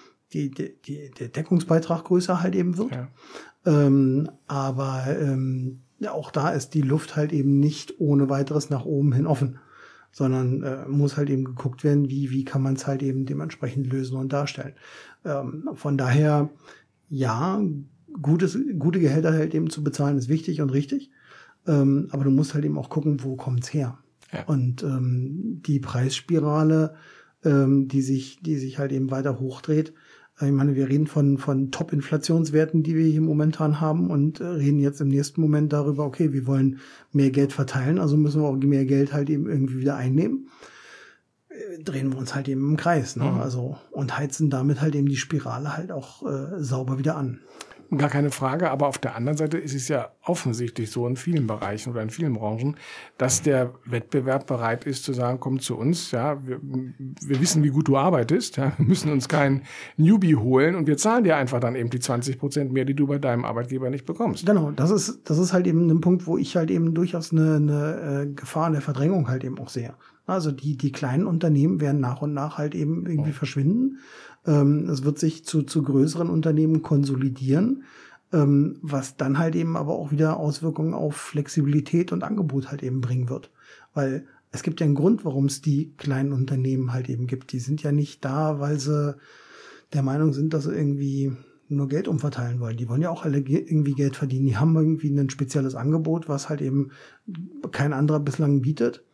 Deckungsbeitrag größer halt eben wird. Ja. Aber auch da ist die Luft halt eben nicht ohne weiteres nach oben hin offen, sondern muss halt eben geguckt werden, wie kann man es halt eben dementsprechend lösen und darstellen. Von daher, ja, gute Gehälter halt eben zu bezahlen ist wichtig und richtig, aber du musst halt eben auch gucken, wo kommt's her. Ja. Und die Preisspirale, die sich halt eben weiter hochdreht, ich meine, wir reden von Top-Inflationswerten, die wir hier momentan haben und reden jetzt im nächsten Moment darüber, okay, wir wollen mehr Geld verteilen, also müssen wir auch mehr Geld halt eben irgendwie wieder einnehmen. Drehen wir uns halt eben im Kreis, ne? Also, und heizen damit halt eben die Spirale halt auch sauber wieder an. Gar keine Frage, aber auf der anderen Seite ist es ja offensichtlich so in vielen Bereichen oder in vielen Branchen, dass der Wettbewerb bereit ist zu sagen, komm zu uns, ja, wir wissen, wie gut du arbeitest, ja, wir müssen uns keinen Newbie holen und wir zahlen dir einfach dann eben die 20% mehr, die du bei deinem Arbeitgeber nicht bekommst. Genau, das ist halt eben ein Punkt, wo ich halt eben durchaus eine Gefahr in der Verdrängung halt eben auch sehe. Also die kleinen Unternehmen werden nach und nach halt eben irgendwie verschwinden. Es wird sich zu größeren Unternehmen konsolidieren, was dann halt eben aber auch wieder Auswirkungen auf Flexibilität und Angebot halt eben bringen wird. Weil es gibt ja einen Grund, warum es die kleinen Unternehmen halt eben gibt. Die sind ja nicht da, weil sie der Meinung sind, dass sie irgendwie nur Geld umverteilen wollen. Die wollen ja auch alle irgendwie Geld verdienen. Die haben irgendwie ein spezielles Angebot, was halt eben kein anderer bislang bietet.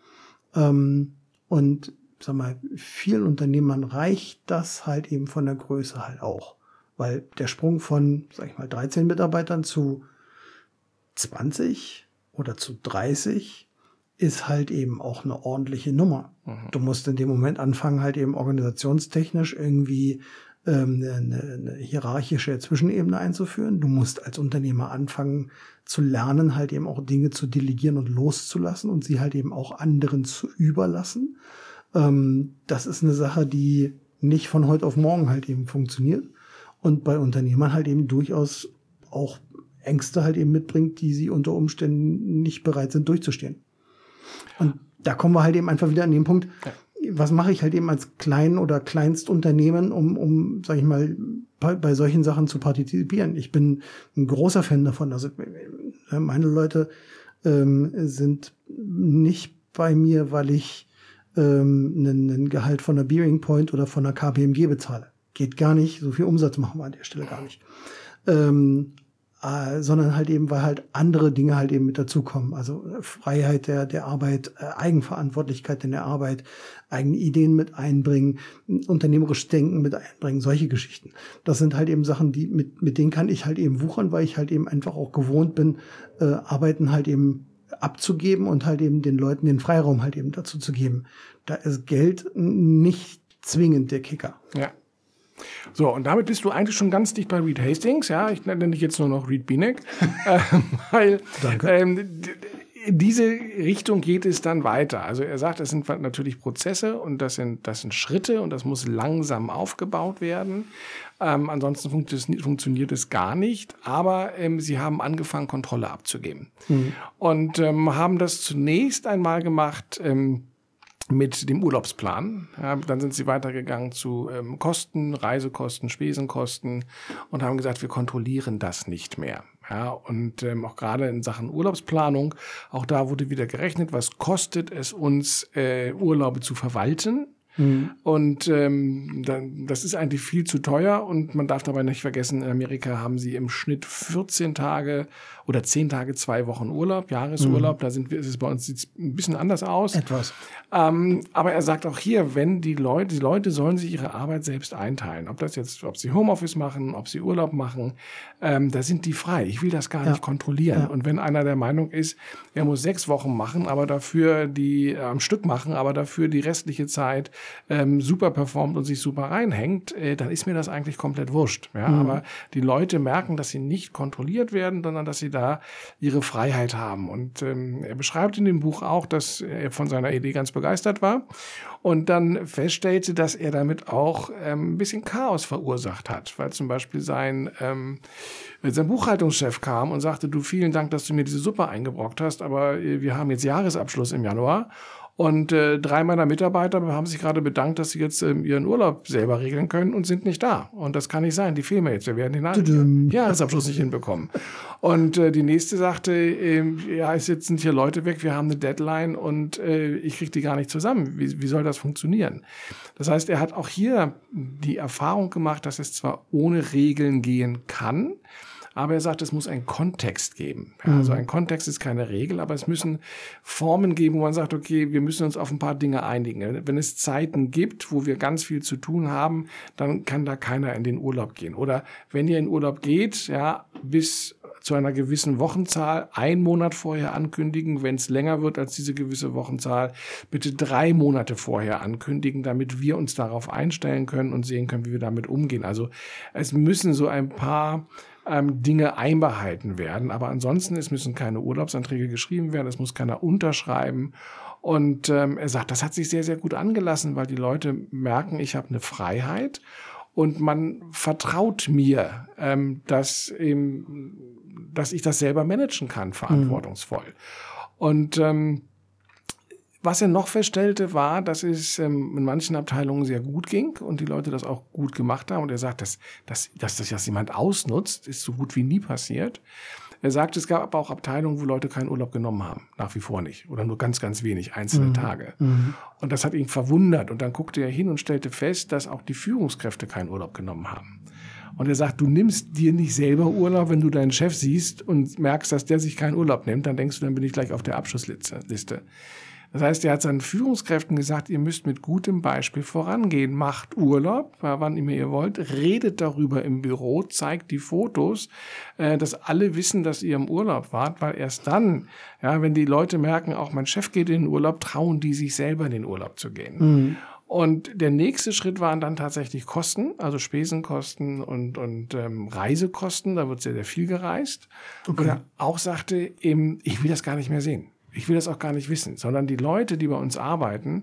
Und sag mal, vielen Unternehmern reicht das halt eben von der Größe halt auch. Weil der Sprung von, sag ich mal, 13 Mitarbeitern zu 20 oder zu 30 ist halt eben auch eine ordentliche Nummer. Du musst in dem Moment anfangen, halt eben organisationstechnisch irgendwie eine hierarchische Zwischenebene einzuführen. Du musst als Unternehmer anfangen zu lernen, halt eben auch Dinge zu delegieren und loszulassen und sie halt eben auch anderen zu überlassen. Das ist eine Sache, die nicht von heute auf morgen halt eben funktioniert und bei Unternehmern halt eben durchaus auch Ängste halt eben mitbringt, die sie unter Umständen nicht bereit sind durchzustehen. Und da kommen wir halt eben einfach wieder an den Punkt, was mache ich halt eben als Klein- oder Kleinstunternehmen, um sag ich mal, bei solchen Sachen zu partizipieren. Ich bin ein großer Fan davon. Also meine Leute sind nicht bei mir, weil ich einen Gehalt von der Bearing Point oder von der KPMG bezahle. Geht gar nicht. So viel Umsatz machen wir an der Stelle gar nicht. Sondern halt eben, weil halt andere Dinge halt eben mit dazukommen. Also Freiheit der Arbeit, Eigenverantwortlichkeit in der Arbeit, eigene Ideen mit einbringen, unternehmerisches Denken mit einbringen, solche Geschichten. Das sind halt eben Sachen, die mit denen kann ich halt eben wuchern, weil ich halt eben einfach auch gewohnt bin, Arbeiten halt eben abzugeben und halt eben den Leuten den Freiraum halt eben dazu zu geben. Da ist Geld nicht zwingend der Kicker. Ja. So, und damit bist du eigentlich schon ganz dicht bei Reed Hastings. Ja, ich nenne dich jetzt nur noch Reed Binek. Weil in diese Richtung geht es dann weiter. Also er sagt, das sind natürlich Prozesse und das sind Schritte und das muss langsam aufgebaut werden. Ansonsten funktioniert es gar nicht. Aber sie haben angefangen, Kontrolle abzugeben. Und haben das zunächst einmal gemacht mit dem Urlaubsplan. Ja, dann sind sie weitergegangen zu Kosten, Reisekosten, Spesenkosten und haben gesagt, wir kontrollieren das nicht mehr. Ja, und auch gerade in Sachen Urlaubsplanung, auch da wurde wieder gerechnet, was kostet es uns, Urlaube zu verwalten. Und das ist eigentlich viel zu teuer und man darf dabei nicht vergessen, in Amerika haben sie im Schnitt 14 Tage oder 10 Tage, 2 Wochen Urlaub, Jahresurlaub. Da ist es bei uns sieht's ein bisschen anders aus. Etwas. Aber er sagt auch hier, wenn die Leute sollen sich ihre Arbeit selbst einteilen. Ob sie Homeoffice machen, ob sie Urlaub machen, da sind die frei. Ich will das gar nicht kontrollieren. Ja. Und wenn einer der Meinung ist, er muss 6 Wochen machen, aber dafür am Stück machen, aber dafür die restliche Zeit super performt und sich super reinhängt, dann ist mir das eigentlich komplett wurscht. Ja? Aber die Leute merken, dass sie nicht kontrolliert werden, sondern dass sie da ihre Freiheit haben. Und er beschreibt in dem Buch auch, dass er von seiner Idee ganz begeistert war und dann feststellte, dass er damit auch ein bisschen Chaos verursacht hat, weil zum Beispiel sein Buchhaltungschef kam und sagte, du, vielen Dank, dass du mir diese Suppe eingebrockt hast, aber wir haben jetzt Jahresabschluss im Januar. Und 3 meiner Mitarbeiter haben sich gerade bedankt, dass sie jetzt ihren Urlaub selber regeln können und sind nicht da. Und das kann nicht sein, die fehlen mir jetzt. Wir werden den Jahresabschluss nicht hinbekommen. Und die nächste sagte, es sind hier Leute weg, wir haben eine Deadline und ich kriege die gar nicht zusammen. Wie soll das funktionieren? Das heißt, er hat auch hier die Erfahrung gemacht, dass es zwar ohne Regeln gehen kann, aber er sagt, es muss einen Kontext geben. Ja, also ein Kontext ist keine Regel, aber es müssen Formen geben, wo man sagt, okay, wir müssen uns auf ein paar Dinge einigen. Wenn es Zeiten gibt, wo wir ganz viel zu tun haben, dann kann da keiner in den Urlaub gehen. Oder wenn ihr in Urlaub geht, ja, bis zu einer gewissen Wochenzahl 1 Monat vorher ankündigen. Wenn es länger wird als diese gewisse Wochenzahl, bitte 3 Monate vorher ankündigen, damit wir uns darauf einstellen können und sehen können, wie wir damit umgehen. Also es müssen so ein paar Dinge einbehalten werden. Aber ansonsten, es müssen keine Urlaubsanträge geschrieben werden, es muss keiner unterschreiben. Und er sagt, das hat sich sehr, sehr gut angelassen, weil die Leute merken, ich habe eine Freiheit und man vertraut mir, dass ich das selber managen kann, verantwortungsvoll. Und was er noch feststellte, war, dass es in manchen Abteilungen sehr gut ging und die Leute das auch gut gemacht haben. Und er sagt, dass das jemand ausnutzt, ist so gut wie nie passiert. Er sagt, es gab aber auch Abteilungen, wo Leute keinen Urlaub genommen haben. Nach wie vor nicht. Oder nur ganz, ganz wenig, einzelne Tage. Und das hat ihn verwundert. Und dann guckte er hin und stellte fest, dass auch die Führungskräfte keinen Urlaub genommen haben. Und er sagt, du nimmst dir nicht selber Urlaub, wenn du deinen Chef siehst und merkst, dass der sich keinen Urlaub nimmt. Dann denkst du, dann bin ich gleich auf der Abschlussliste. Das heißt, er hat seinen Führungskräften gesagt, ihr müsst mit gutem Beispiel vorangehen. Macht Urlaub, wann immer ihr wollt, redet darüber im Büro, zeigt die Fotos, dass alle wissen, dass ihr im Urlaub wart, weil erst dann, ja, wenn die Leute merken, auch mein Chef geht in den Urlaub, trauen die sich selber in den Urlaub zu gehen. Und der nächste Schritt waren dann tatsächlich Kosten, also Spesenkosten und Reisekosten, da wird sehr, sehr viel gereist. Okay. Und er auch sagte, ich will das gar nicht mehr sehen. Ich will das auch gar nicht wissen, sondern die Leute, die bei uns arbeiten,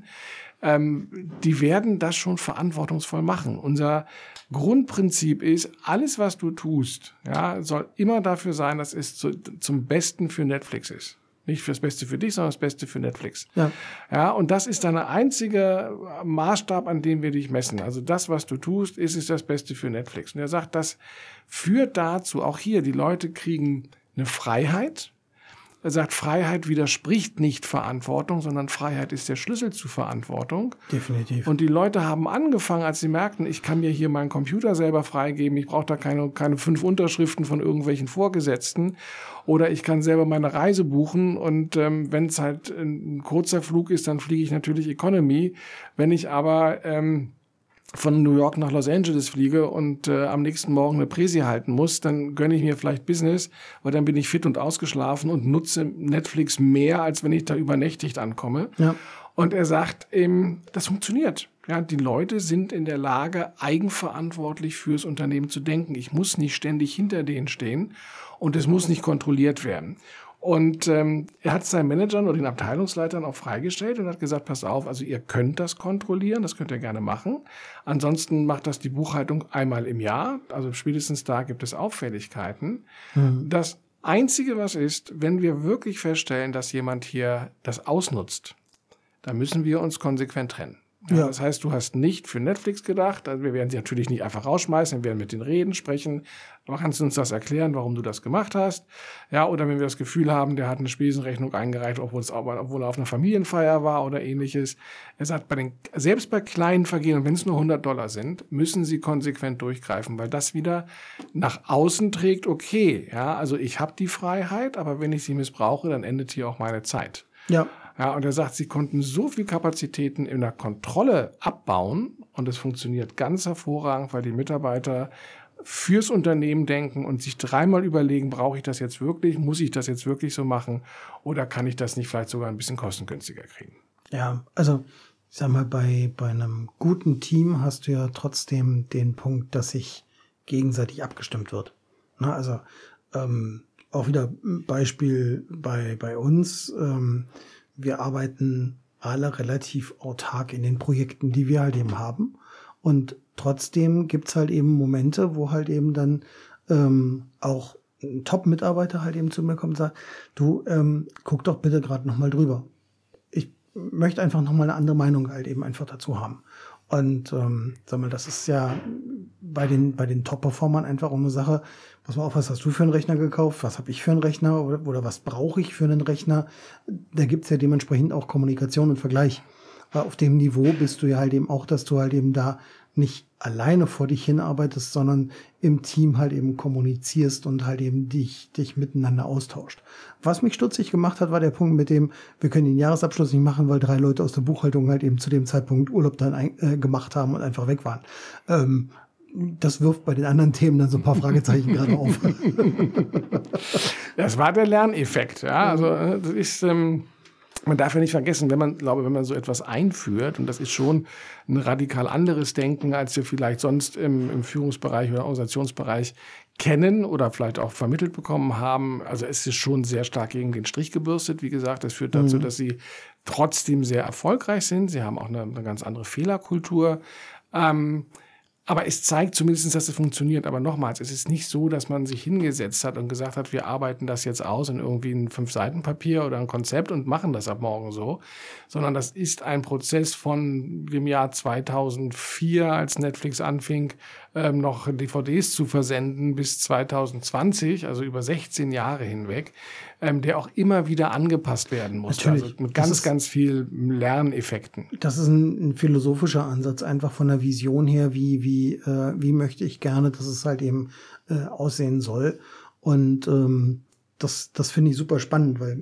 die werden das schon verantwortungsvoll machen. Unser Grundprinzip ist, alles, was du tust, ja, soll immer dafür sein, dass es zum Besten für Netflix ist. Nicht fürs Beste für dich, sondern das Beste für Netflix. Ja, und das ist dann der einzige Maßstab, an dem wir dich messen. Also das, was du tust, ist das Beste für Netflix. Und er sagt, das führt dazu, auch hier, die Leute kriegen eine Freiheit. Er sagt, Freiheit widerspricht nicht Verantwortung, sondern Freiheit ist der Schlüssel zu Verantwortung. Definitiv. Und die Leute haben angefangen, als sie merkten, ich kann mir hier meinen Computer selber freigeben, ich brauche da keine 5 Unterschriften von irgendwelchen Vorgesetzten oder ich kann selber meine Reise buchen und wenn es halt ein kurzer Flug ist, dann fliege ich natürlich Economy. Wenn ich aber von New York nach Los Angeles fliege und am nächsten Morgen eine Präsi halten muss, dann gönne ich mir vielleicht Business, weil dann bin ich fit und ausgeschlafen und nutze Netflix mehr, als wenn ich da übernächtigt ankomme. Ja. Und er sagt, das funktioniert. Ja, die Leute sind in der Lage, eigenverantwortlich fürs Unternehmen zu denken. Ich muss nicht ständig hinter denen stehen und es muss nicht kontrolliert werden. Und er hat seinen Managern oder den Abteilungsleitern auch freigestellt und hat gesagt, pass auf, also ihr könnt das kontrollieren, das könnt ihr gerne machen. Ansonsten macht das die Buchhaltung einmal im Jahr, also spätestens da gibt es Auffälligkeiten. Das Einzige, was ist, wenn wir wirklich feststellen, dass jemand hier das ausnutzt, dann müssen wir uns konsequent trennen. Ja. Das heißt, du hast nicht für Netflix gedacht, also wir werden sie natürlich nicht einfach rausschmeißen, wir werden mit denen reden, sprechen, aber kannst du uns das erklären, warum du das gemacht hast? Ja, oder wenn wir das Gefühl haben, der hat eine Spesenrechnung eingereicht, obwohl er auf einer Familienfeier war oder ähnliches. Er sagt, selbst bei kleinen Vergehen, und wenn es nur $100 sind, müssen sie konsequent durchgreifen, weil das wieder nach außen trägt, okay, ja, also ich habe die Freiheit, aber wenn ich sie missbrauche, dann endet hier auch meine Zeit. Ja. Ja, und er sagt, sie konnten so viel Kapazitäten in der Kontrolle abbauen und es funktioniert ganz hervorragend, weil die Mitarbeiter fürs Unternehmen denken und sich dreimal überlegen, brauche ich das jetzt wirklich, muss ich das jetzt wirklich so machen oder kann ich das nicht vielleicht sogar ein bisschen kostengünstiger kriegen? Ja, also ich sag mal, bei einem guten Team hast du ja trotzdem den Punkt, dass sich gegenseitig abgestimmt wird. Na, also auch wieder ein Beispiel bei uns, wir arbeiten alle relativ autark in den Projekten, die wir halt eben haben. Und trotzdem gibt's halt eben Momente, wo halt eben dann auch ein Top-Mitarbeiter halt eben zu mir kommt und sagt, du, guck doch bitte gerade nochmal drüber. Ich möchte einfach nochmal eine andere Meinung halt eben einfach dazu haben. Und sag mal, das ist ja bei den Top-Performern einfach eine Sache, pass mal auf, was hast du für einen Rechner gekauft, was habe ich für einen Rechner oder was brauche ich für einen Rechner? Da gibt's ja dementsprechend auch Kommunikation und Vergleich. Weil auf dem Niveau bist du ja halt eben auch, dass du halt eben da nicht alleine vor dich hinarbeitest, sondern im Team halt eben kommunizierst und halt eben dich miteinander austauscht. Was mich stutzig gemacht hat, war der Punkt mit dem, wir können den Jahresabschluss nicht machen, weil 3 Leute aus der Buchhaltung halt eben zu dem Zeitpunkt Urlaub dann gemacht haben und einfach weg waren. Das wirft bei den anderen Themen dann so ein paar Fragezeichen gerade auf. Das war der Lerneffekt. Ja, also das ist... Man darf ja nicht vergessen, wenn man so etwas einführt, und das ist schon ein radikal anderes Denken, als wir vielleicht sonst im Führungsbereich oder Organisationsbereich kennen oder vielleicht auch vermittelt bekommen haben. Also es ist schon sehr stark gegen den Strich gebürstet. Wie gesagt, das führt dazu, dass sie trotzdem sehr erfolgreich sind. Sie haben auch eine ganz andere Fehlerkultur. Aber es zeigt zumindest, dass es funktioniert. Aber nochmals, es ist nicht so, dass man sich hingesetzt hat und gesagt hat, wir arbeiten das jetzt aus in irgendwie ein 5-Seiten-Papier oder ein Konzept und machen das ab morgen so. Sondern das ist ein Prozess von dem Jahr 2004, als Netflix anfing, noch DVDs zu versenden, bis 2020, also über 16 Jahre hinweg, der auch immer wieder angepasst werden muss. Natürlich. Also mit ganz viel Lerneffekten. Das ist ein philosophischer Ansatz, einfach von der Vision her, wie möchte ich gerne, dass es halt eben aussehen soll. Und das finde ich super spannend, weil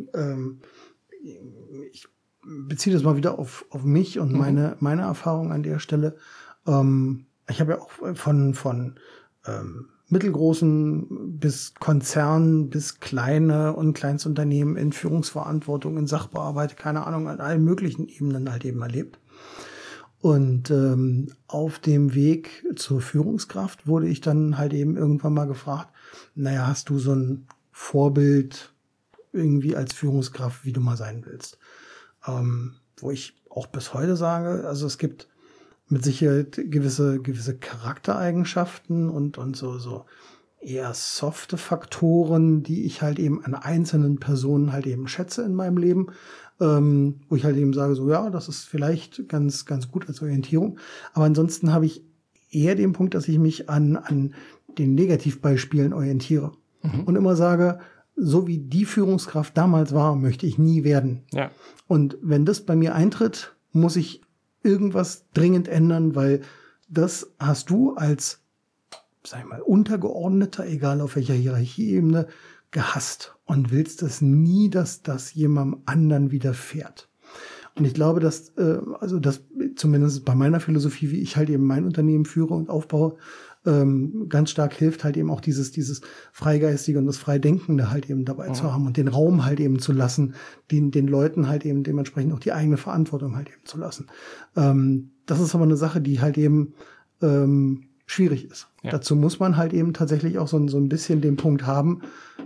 ich beziehe das mal wieder auf mich und meine Erfahrung an der Stelle. Ich habe ja auch von mittelgroßen bis Konzernen bis kleine und Kleinstunternehmen in Führungsverantwortung, in Sachbearbeit, keine Ahnung, an allen möglichen Ebenen halt eben erlebt. Und auf dem Weg zur Führungskraft wurde ich dann halt eben irgendwann mal gefragt, naja, hast du so ein Vorbild irgendwie als Führungskraft, wie du mal sein willst? Wo ich auch bis heute sage, also es gibt mit Sicherheit gewisse Charaktereigenschaften und so eher softe Faktoren, die ich halt eben an einzelnen Personen halt eben schätze in meinem Leben, wo ich halt eben sage, so ja, das ist vielleicht ganz gut als Orientierung. Aber ansonsten habe ich eher den Punkt, dass ich mich an den Negativbeispielen orientiere und immer sage, so wie die Führungskraft damals war, möchte ich nie werden. Ja. Und wenn das bei mir eintritt, muss ich irgendwas dringend ändern, weil das hast du als, sag ich mal, Untergeordneter, egal auf welcher Hierarchieebene, gehasst und willst es nie, dass das jemandem anderen widerfährt. Und ich glaube, dass zumindest bei meiner Philosophie, wie ich halt eben mein Unternehmen führe und aufbaue, ganz stark hilft halt eben auch dieses Freigeistige und das Freidenkende halt eben dabei zu haben und den Raum halt eben zu lassen, den Leuten halt eben dementsprechend auch die eigene Verantwortung halt eben zu lassen. Das ist aber eine Sache, die halt eben schwierig ist. Ja. Dazu muss man halt eben tatsächlich auch so ein bisschen den Punkt haben,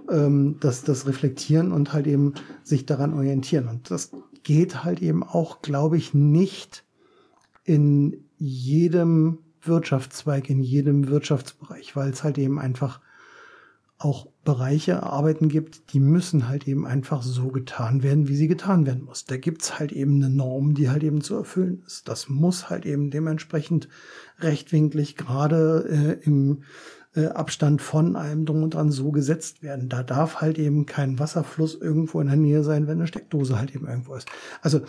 das Reflektieren und halt eben sich daran orientieren. Und das geht halt eben auch, glaube ich, nicht in jedem Wirtschaftszweig, in jedem Wirtschaftsbereich, weil es halt eben einfach auch Bereiche, Arbeiten gibt, die müssen halt eben einfach so getan werden, wie sie getan werden muss. Da gibt's halt eben eine Norm, die halt eben zu erfüllen ist. Das muss halt eben dementsprechend rechtwinklig gerade im Abstand von allem drum und dran so gesetzt werden. Da darf halt eben kein Wasserfluss irgendwo in der Nähe sein, wenn eine Steckdose halt eben irgendwo ist. Also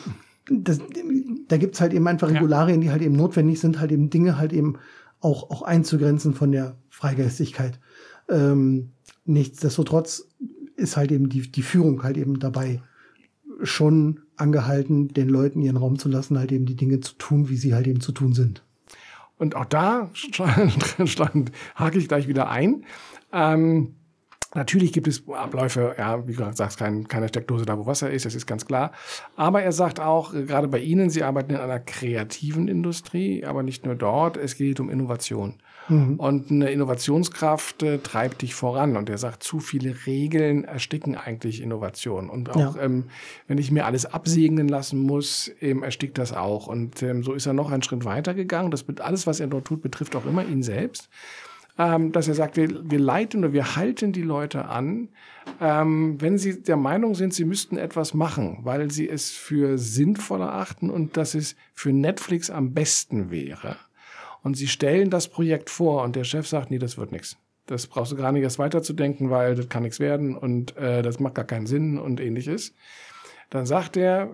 da gibt's halt eben einfach Regularien, die halt eben notwendig sind, halt eben Dinge halt eben auch einzugrenzen von der Freigeistigkeit. Nichtsdestotrotz ist halt eben die Führung halt eben dabei schon angehalten, den Leuten ihren Raum zu lassen, halt eben die Dinge zu tun, wie sie halt eben zu tun sind. Und auch da hake ich gleich wieder ein. Natürlich gibt es Abläufe, ja, wie du sagst, keine Steckdose da, wo Wasser ist, das ist ganz klar. Aber er sagt auch, gerade bei Ihnen, Sie arbeiten in einer kreativen Industrie, aber nicht nur dort, es geht um Innovation. Und eine Innovationskraft treibt dich voran. Und er sagt, zu viele Regeln ersticken eigentlich Innovation. Und auch, wenn ich mir alles absegnen lassen muss, erstickt das auch. Und so ist er noch einen Schritt weiter gegangen. Alles, was er dort tut, betrifft auch immer ihn selbst. Dass er sagt, wir leiten oder wir halten die Leute an, wenn sie der Meinung sind, sie müssten etwas machen, weil sie es für sinnvoll erachten und dass es für Netflix am besten wäre. Und sie stellen das Projekt vor und der Chef sagt, nee, das wird nichts. Das brauchst du gar nicht erst weiterzudenken, weil das kann nichts werden und das macht gar keinen Sinn und ähnliches. Dann sagt er,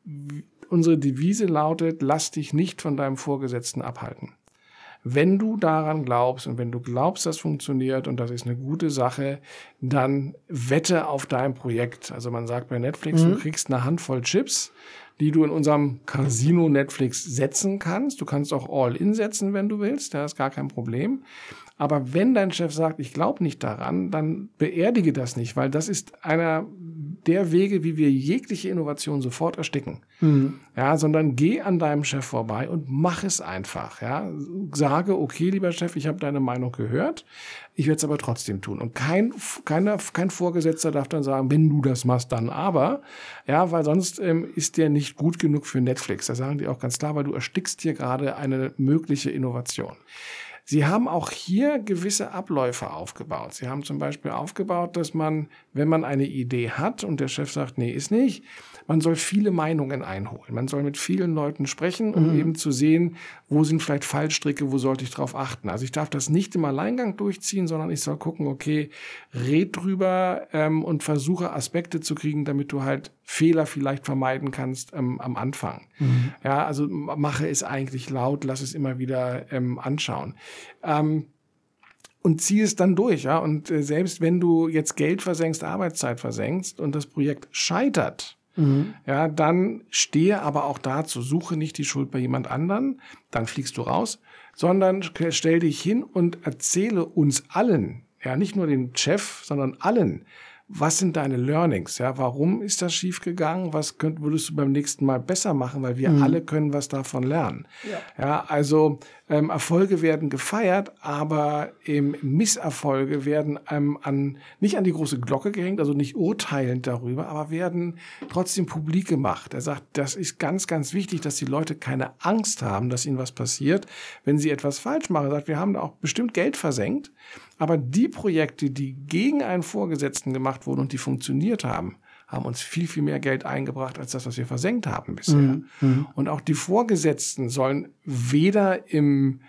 unsere Devise lautet, lass dich nicht von deinem Vorgesetzten abhalten. Wenn du daran glaubst und wenn du glaubst, das funktioniert und das ist eine gute Sache, dann wette auf dein Projekt. Also man sagt bei Netflix, du kriegst eine Handvoll Chips, die du in unserem Casino Netflix setzen kannst. Du kannst auch All-In setzen, wenn du willst. Das ist gar kein Problem. Aber wenn dein Chef sagt, ich glaube nicht daran, dann beerdige das nicht, weil das ist einer der Wege, wie wir jegliche Innovation sofort ersticken. Ja, sondern geh an deinem Chef vorbei und mach es einfach. Ja, sage, okay, lieber Chef, ich habe deine Meinung gehört, ich werde es aber trotzdem tun. Und kein Vorgesetzter darf dann sagen, wenn du das machst, dann aber. Ja, weil sonst ist der nicht gut genug für Netflix. Da sagen die auch ganz klar, weil du erstickst hier gerade eine mögliche Innovation. Sie haben auch hier gewisse Abläufe aufgebaut. Sie haben zum Beispiel aufgebaut, dass man, wenn man eine Idee hat und der Chef sagt, nee, ist nicht, man soll viele Meinungen einholen. Man soll mit vielen Leuten sprechen, um eben zu sehen, wo sind vielleicht Fallstricke, wo sollte ich drauf achten. Also ich darf das nicht im Alleingang durchziehen, sondern ich soll gucken, okay, red drüber und versuche Aspekte zu kriegen, damit du halt Fehler vielleicht vermeiden kannst am Anfang. Ja, also mache es eigentlich laut, lass es immer wieder anschauen. Und zieh es dann durch, ja. Und selbst wenn du jetzt Geld versenkst, Arbeitszeit versenkst und das Projekt scheitert, ja, dann stehe aber auch dazu, suche nicht die Schuld bei jemand anderen, dann fliegst du raus, sondern stell dich hin und erzähle uns allen, ja, nicht nur dem Chef, sondern allen, was sind deine Learnings? Ja, warum ist das schiefgegangen? Was würdest du beim nächsten Mal besser machen? Weil wir alle können was davon lernen. Ja, also Erfolge werden gefeiert, aber Misserfolge werden nicht an die große Glocke gehängt, also nicht urteilend darüber, aber werden trotzdem publik gemacht. Er sagt, das ist ganz, ganz wichtig, dass die Leute keine Angst haben, dass ihnen was passiert, wenn sie etwas falsch machen. Er sagt, wir haben da auch bestimmt Geld versenkt, aber die Projekte, die gegen einen Vorgesetzten gemacht wurden und die funktioniert haben, haben uns viel, viel mehr Geld eingebracht, als das, was wir versenkt haben bisher. Und auch die Vorgesetzten sollen weder im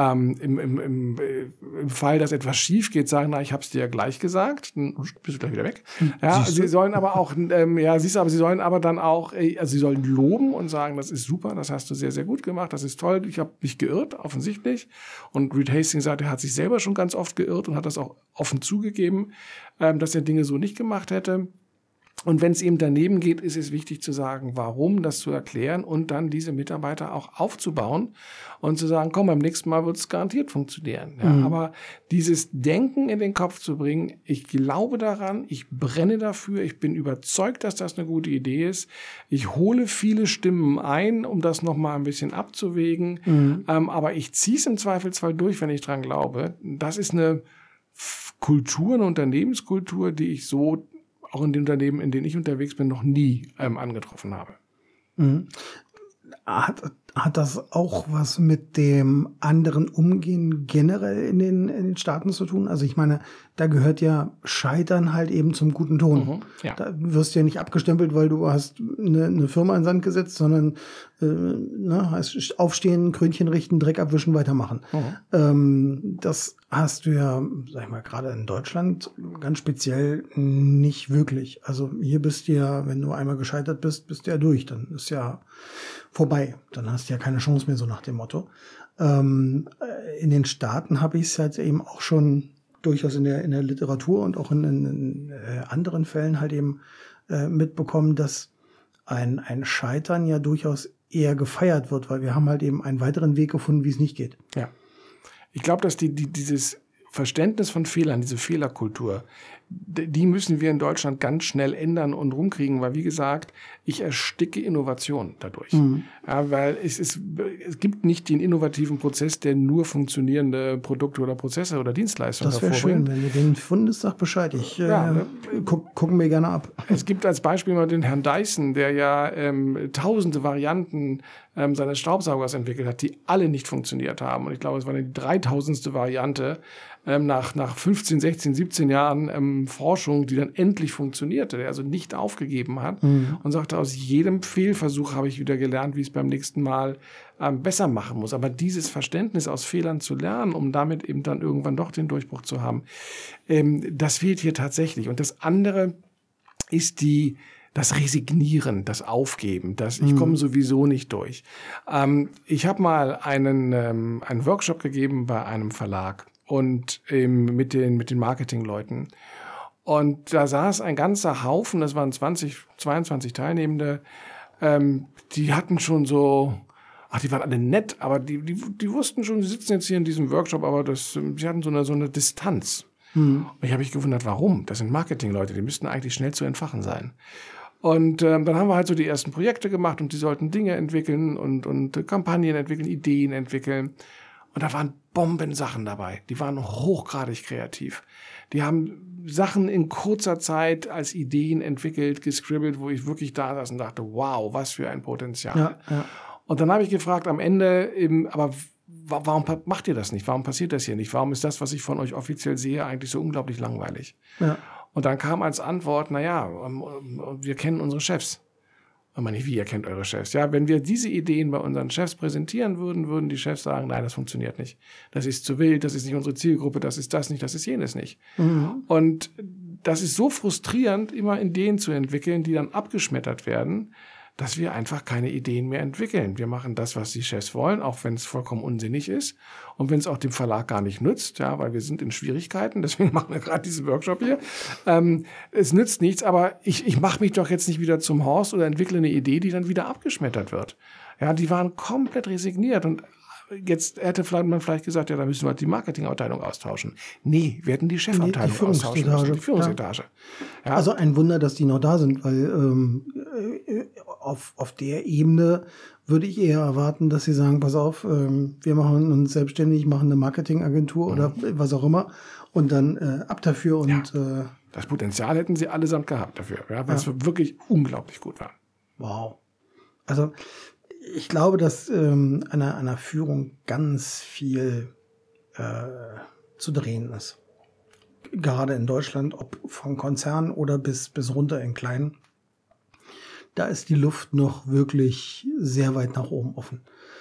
Fall, dass etwas schief geht, sagen, na, ich habe es dir ja gleich gesagt, dann bist du gleich wieder weg. Ja, sie sollen aber auch, sie sollen aber dann auch, also sie sollen loben und sagen, das ist super, das hast du sehr, sehr gut gemacht, das ist toll, ich habe mich geirrt, offensichtlich. Und Reed Hastings sagt, er hat sich selber schon ganz oft geirrt und hat das auch offen zugegeben, dass er Dinge so nicht gemacht hätte. Und wenn es eben daneben geht, ist es wichtig zu sagen, warum, das zu erklären und dann diese Mitarbeiter auch aufzubauen und zu sagen, komm, beim nächsten Mal wird es garantiert funktionieren. Ja, aber dieses Denken in den Kopf zu bringen, ich glaube daran, ich brenne dafür, ich bin überzeugt, dass das eine gute Idee ist. Ich hole viele Stimmen ein, um das nochmal ein bisschen abzuwägen. Aber ich ziehe es im Zweifelsfall durch, wenn ich dran glaube. Das ist eine Kultur, eine Unternehmenskultur, die ich so auch in den Unternehmen, in denen ich unterwegs bin, noch nie angetroffen habe. Hat das auch was mit dem anderen Umgehen generell in den Staaten zu tun? Also ich meine, da gehört ja Scheitern halt eben zum guten Ton. Ja. Da wirst du ja nicht abgestempelt, weil du hast eine Firma in den Sand gesetzt, sondern heißt aufstehen, Krönchen richten, Dreck abwischen, weitermachen. Das hast du ja, sag ich mal, gerade in Deutschland ganz speziell nicht wirklich. Also hier bist du ja, wenn du einmal gescheitert bist, bist du ja durch. Dann ist ja vorbei. Dann hast du ja keine Chance mehr, so nach dem Motto. In den Staaten habe ich es halt eben auch schon durchaus in der Literatur und auch in anderen Fällen halt eben mitbekommen, dass ein Scheitern ja durchaus eher gefeiert wird, weil wir haben halt eben einen weiteren Weg gefunden, wie es nicht geht. Ja. Ich glaube, dass dieses Verständnis von Fehlern, diese Fehlerkultur, die müssen wir in Deutschland ganz schnell ändern und rumkriegen, weil, wie gesagt, ich ersticke Innovation dadurch. Ja, weil es gibt nicht den innovativen Prozess, der nur funktionierende Produkte oder Prozesse oder Dienstleistungen hervorbringt. Das wäre schön, wenn du den findest, sag Bescheid. Ich gucken wir gerne ab. Es gibt als Beispiel mal den Herrn Dyson, der ja tausende Varianten seines Staubsaugers entwickelt hat, die alle nicht funktioniert haben. Und ich glaube, es war die 3000. Variante nach 15, 16, 17 Jahren Forschung, die dann endlich funktionierte, der also nicht aufgegeben hat und sagte, aus jedem Fehlversuch habe ich wieder gelernt, wie ich es beim nächsten Mal besser machen muss. Aber dieses Verständnis aus Fehlern zu lernen, um damit eben dann irgendwann doch den Durchbruch zu haben, das fehlt hier tatsächlich. Und das andere ist das Resignieren, das Aufgeben, ich komme sowieso nicht durch. Ich habe mal einen Workshop gegeben bei einem Verlag und mit den Marketingleuten. Und da saß ein ganzer Haufen, das waren 22 Teilnehmende, die hatten schon so, die waren alle nett, aber die wussten schon, sie sitzen jetzt hier in diesem Workshop, aber sie hatten so eine Distanz. Und ich habe mich gewundert, warum? Das sind Marketingleute, die müssten eigentlich schnell zu entfachen sein. Und dann haben wir halt so die ersten Projekte gemacht und die sollten Dinge entwickeln und Kampagnen entwickeln, Ideen entwickeln. Und da waren Bombensachen dabei. Die waren hochgradig kreativ. Die haben Sachen in kurzer Zeit als Ideen entwickelt, gescribbelt, wo ich wirklich da saß und dachte, wow, was für ein Potenzial. Ja. Und dann habe ich gefragt am Ende eben, aber warum macht ihr das nicht? Warum passiert das hier nicht? Warum ist das, was ich von euch offiziell sehe, eigentlich so unglaublich langweilig? Ja. Und dann kam als Antwort, wir kennen unsere Chefs. Und man nicht, wie, ihr kennt eure Chefs? Ja, wenn wir diese Ideen bei unseren Chefs präsentieren würden die Chefs sagen, nein, das funktioniert nicht. Das ist zu wild, das ist nicht unsere Zielgruppe, das ist das nicht, das ist jenes nicht. Und das ist so frustrierend, immer Ideen zu entwickeln, die dann abgeschmettert werden, dass wir einfach keine Ideen mehr entwickeln. Wir machen das, was die Chefs wollen, auch wenn es vollkommen unsinnig ist und wenn es auch dem Verlag gar nicht nützt, ja, weil wir sind in Schwierigkeiten, deswegen machen wir gerade diesen Workshop hier. Es nützt nichts, aber ich mache mich doch jetzt nicht wieder zum Horst oder entwickle eine Idee, die dann wieder abgeschmettert wird. Ja, die waren komplett resigniert und jetzt hätte man vielleicht gesagt, ja, da müssen wir halt die Marketingabteilung austauschen. Nee, wir hätten die Chefabteilung austauschen müssen, die Führungsetage. Ja. Also ein Wunder, dass die noch da sind, weil auf der Ebene würde ich eher erwarten, dass sie sagen, pass auf, wir machen uns selbstständig, machen eine Marketingagentur oder was auch immer und dann ab dafür. Und das Potenzial hätten sie allesamt gehabt dafür, weil es wirklich unglaublich gut war. Wow. Also ich glaube, dass einer Führung ganz viel zu drehen ist. Gerade in Deutschland, ob von Konzernen oder bis runter in kleinen. Da ist die Luft noch wirklich sehr weit nach oben offen.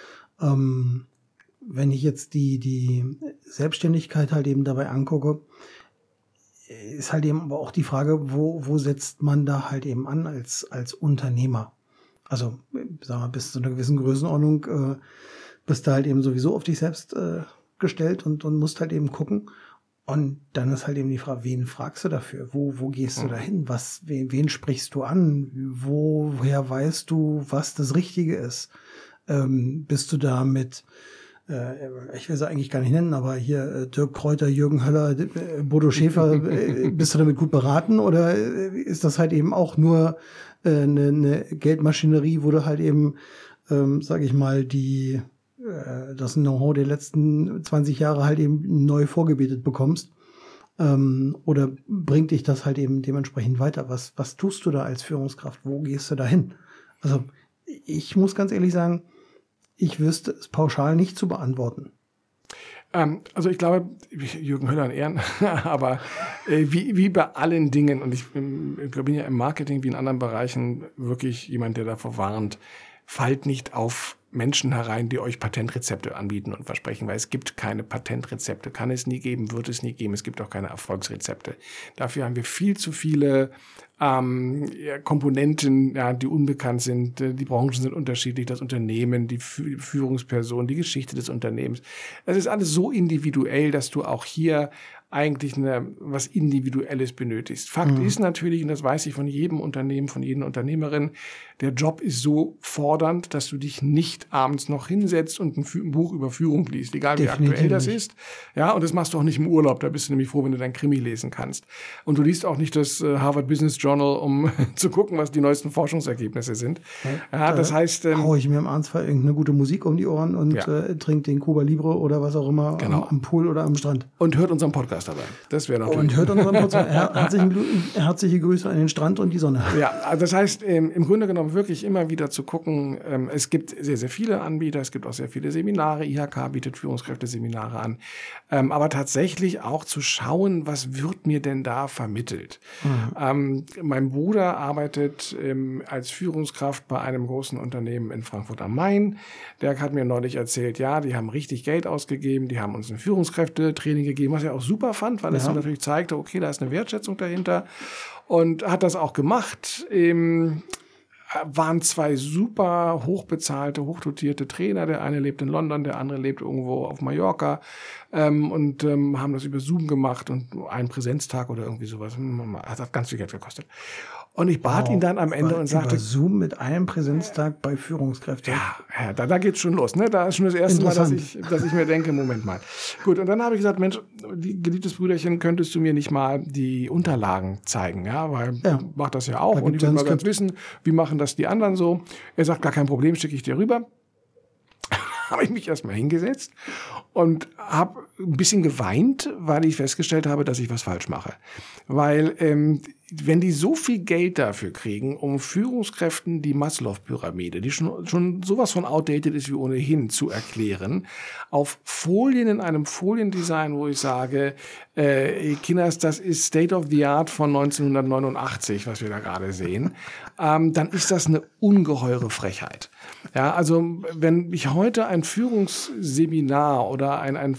Wenn ich jetzt die Selbstständigkeit halt eben dabei angucke, ist halt eben aber auch die Frage, wo setzt man da halt eben an als Unternehmer? Also, sagen wir, bis zu einer gewissen Größenordnung bist du halt eben sowieso auf dich selbst gestellt und musst halt eben gucken. Und dann ist halt eben die Frage, wen fragst du dafür? Wo gehst du dahin? Wen sprichst du an? Woher weißt du, was das Richtige ist? Bist du da mit, ich will sie eigentlich gar nicht nennen, aber hier Dirk Kräuter, Jürgen Höller, Bodo Schäfer, bist du damit gut beraten? Oder ist das halt eben auch nur eine Geldmaschinerie, wo du halt eben, sage ich mal, das Know-how der letzten 20 Jahre halt eben neu vorgebetet bekommst? Oder bringt dich das halt eben dementsprechend weiter? Was tust du da als Führungskraft? Wo gehst du da hin? Also ich muss ganz ehrlich sagen, ich wüsste es pauschal nicht zu beantworten. Also ich glaube, Jürgen Höller in Ehren, aber wie bei allen Dingen, und ich bin ja im Marketing wie in anderen Bereichen wirklich jemand, der davor warnt, fallt nicht auf Menschen herein, die euch Patentrezepte anbieten und versprechen, weil es gibt keine Patentrezepte, kann es nie geben, wird es nie geben, es gibt auch keine Erfolgsrezepte. Dafür haben wir viel zu viele Komponenten, ja, die unbekannt sind, die Branchen sind unterschiedlich, das Unternehmen, die Führungsperson, die Geschichte des Unternehmens. Das ist alles so individuell, dass du auch hier eigentlich was Individuelles benötigst. Fakt ist natürlich, und das weiß ich von jedem Unternehmen, von jeder Unternehmerin, der Job ist so fordernd, dass du dich nicht abends noch hinsetzt und ein Buch über Führung liest, egal wie aktuell das ist. Ja, und das machst du auch nicht im Urlaub, da bist du nämlich froh, wenn du dein Krimi lesen kannst. Und du liest auch nicht das Harvard Business Journal, um zu gucken, was die neuesten Forschungsergebnisse sind. Ja, das heißt... hau ich mir im Ernstfall irgendeine gute Musik um die Ohren und trinke den Cuba Libre oder was auch immer am Pool oder am Strand. Und hört unseren Podcast dabei. Das wäre natürlich... Und hört unseren Podcast. Herzliche Grüße an den Strand und die Sonne. Ja, das heißt, im Grunde genommen wirklich immer wieder zu gucken, es gibt sehr, sehr viele Anbieter, es gibt auch sehr viele Seminare, IHK bietet Führungskräfteseminare an, aber tatsächlich auch zu schauen, was wird mir denn da vermittelt. Mein Bruder arbeitet als Führungskraft bei einem großen Unternehmen in Frankfurt am Main. Der hat mir neulich erzählt, ja, die haben richtig Geld ausgegeben, die haben uns ein Führungskräftetraining gegeben, was er auch super fand, weil es natürlich zeigte, okay, da ist eine Wertschätzung dahinter, und hat das auch gemacht. Waren zwei super hochbezahlte, hochdotierte Trainer. Der eine lebt in London, der andere lebt irgendwo auf Mallorca, und haben das über Zoom gemacht und einen Präsenztag oder irgendwie sowas. Hat ganz viel Geld gekostet. Und ich bat ihn dann am Ende und sagte... Über Zoom mit einem Präsenztag bei Führungskräften. Ja, da geht's schon los. Ne? Da ist schon das erste Mal, dass ich mir denke, Moment mal. Gut, und dann habe ich gesagt, Mensch, geliebtes Brüderchen, könntest du mir nicht mal die Unterlagen zeigen? Ja, weil ich mache das ja auch. Und ich will mal ganz wissen, wie machen das die anderen so? Er sagt, gar kein Problem, schicke ich dir rüber. Habe ich mich erstmal hingesetzt und habe ein bisschen geweint, weil ich festgestellt habe, dass ich was falsch mache. Weil wenn die so viel Geld dafür kriegen, um Führungskräften die Maslow-Pyramide, die schon sowas von outdated ist wie ohnehin, zu erklären, auf Folien in einem Foliendesign, wo ich sage, Kinders, das ist State of the Art von 1989, was wir da gerade sehen, dann ist das eine ungeheure Frechheit. Ja, also wenn ich heute ein Führungsseminar oder ein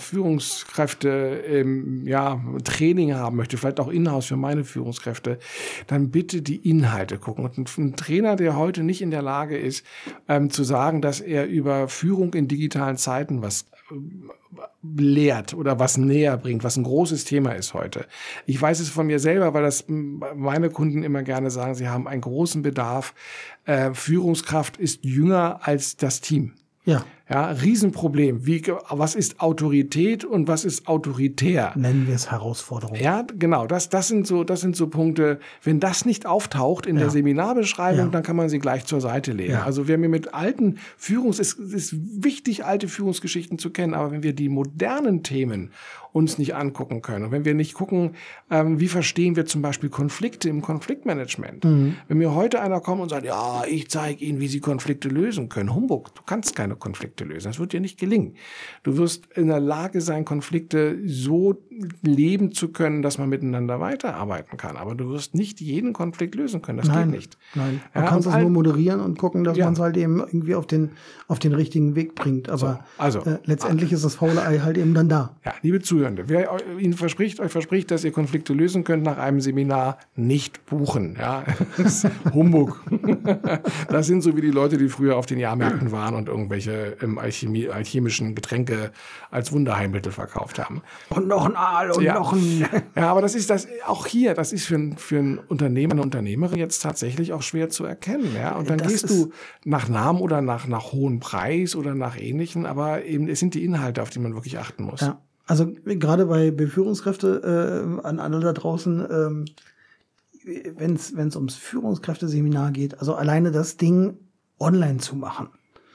Führungskräfte Training haben möchte, vielleicht auch in-house für meine Führungskräfte, dann bitte die Inhalte gucken. Und ein Trainer, der heute nicht in der Lage ist, zu sagen, dass er über Führung in digitalen Zeiten was lehrt oder was näher bringt, was ein großes Thema ist heute. Ich weiß es von mir selber, weil das meine Kunden immer gerne sagen, sie haben einen großen Bedarf. Führungskraft ist jünger als das Team. Ja, Riesenproblem. Was ist Autorität und was ist autoritär? Nennen wir es Herausforderung. Ja, genau. Das sind so Punkte. Wenn das nicht auftaucht in der Seminarbeschreibung, dann kann man sie gleich zur Seite legen. Also wenn wir mit alten es ist wichtig, alte Führungsgeschichten zu kennen, aber wenn wir die modernen Themen uns nicht angucken können und wenn wir nicht gucken, wie verstehen wir zum Beispiel Konflikte im Konfliktmanagement. Wenn mir heute einer kommt und sagt, ja, ich zeige Ihnen, wie Sie Konflikte lösen können. Humbug, du kannst keine Konflikte lösen. Das wird dir nicht gelingen. Du wirst in der Lage sein, Konflikte so leben zu können, dass man miteinander weiterarbeiten kann. Aber du wirst nicht jeden Konflikt lösen können. Das geht nicht. Nein, man kann es nur moderieren und gucken, dass man es halt eben irgendwie auf den richtigen Weg bringt. Aber letztendlich ist das faule Ei halt eben dann da. Ja, liebe Zuhörende, wer euch verspricht, dass ihr Konflikte lösen könnt nach einem Seminar, nicht buchen. Ja, das ist Humbug. Das sind so wie die Leute, die früher auf den Jahrmärkten waren und irgendwelche alchemischen Getränke als Wunderheilmittel verkauft haben. Und noch ein Aal und noch ein... Ja, aber das ist auch hier, das ist für einen Unternehmer, eine Unternehmerin jetzt tatsächlich auch schwer zu erkennen. Ja? Und dann gehst du nach Namen oder nach hohem Preis oder nach Ähnlichem, aber eben es sind die Inhalte, auf die man wirklich achten muss. Ja, also gerade bei Führungskräfte an alle da draußen, wenn es ums Führungskräfteseminar geht, also alleine das Ding online zu machen,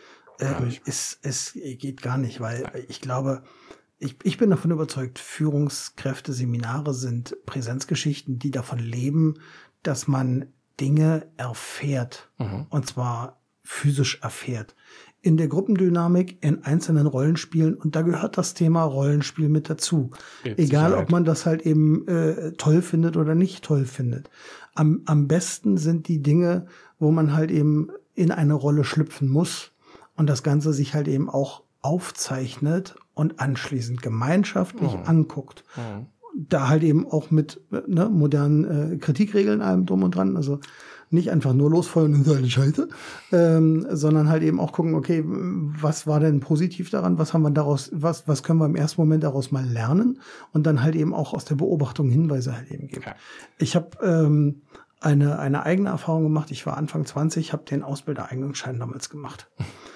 es geht gar nicht, weil ich glaube, ich bin davon überzeugt, Führungskräfteseminare sind Präsenzgeschichten, die davon leben, dass man Dinge erfährt, und zwar physisch erfährt. In der Gruppendynamik, in einzelnen Rollenspielen, und da gehört das Thema Rollenspiel mit dazu. Egal, ob man das halt eben toll findet oder nicht toll findet. Am besten sind die Dinge, wo man halt eben in eine Rolle schlüpfen muss und das Ganze sich halt eben auch aufzeichnet und anschließend gemeinschaftlich anguckt. Da halt eben auch mit modernen Kritikregeln, allem drum und dran, also nicht einfach nur losfeuern und sagen, Scheiße, sondern halt eben auch gucken, okay, was war denn positiv daran, was haben wir daraus, was können wir im ersten Moment daraus mal lernen und dann halt eben auch aus der Beobachtung Hinweise halt eben geben. Okay. Ich habe eine eigene Erfahrung gemacht, ich war Anfang 20, habe den Ausbildereignungsschein damals gemacht.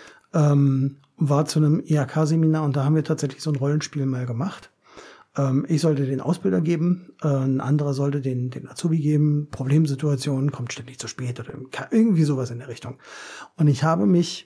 War zu einem IHK-Seminar und da haben wir tatsächlich so ein Rollenspiel mal gemacht. Ich sollte den Ausbilder geben, ein anderer sollte den Azubi geben, Problemsituationen, kommt ständig zu spät oder irgendwie sowas in der Richtung. Und ich habe mich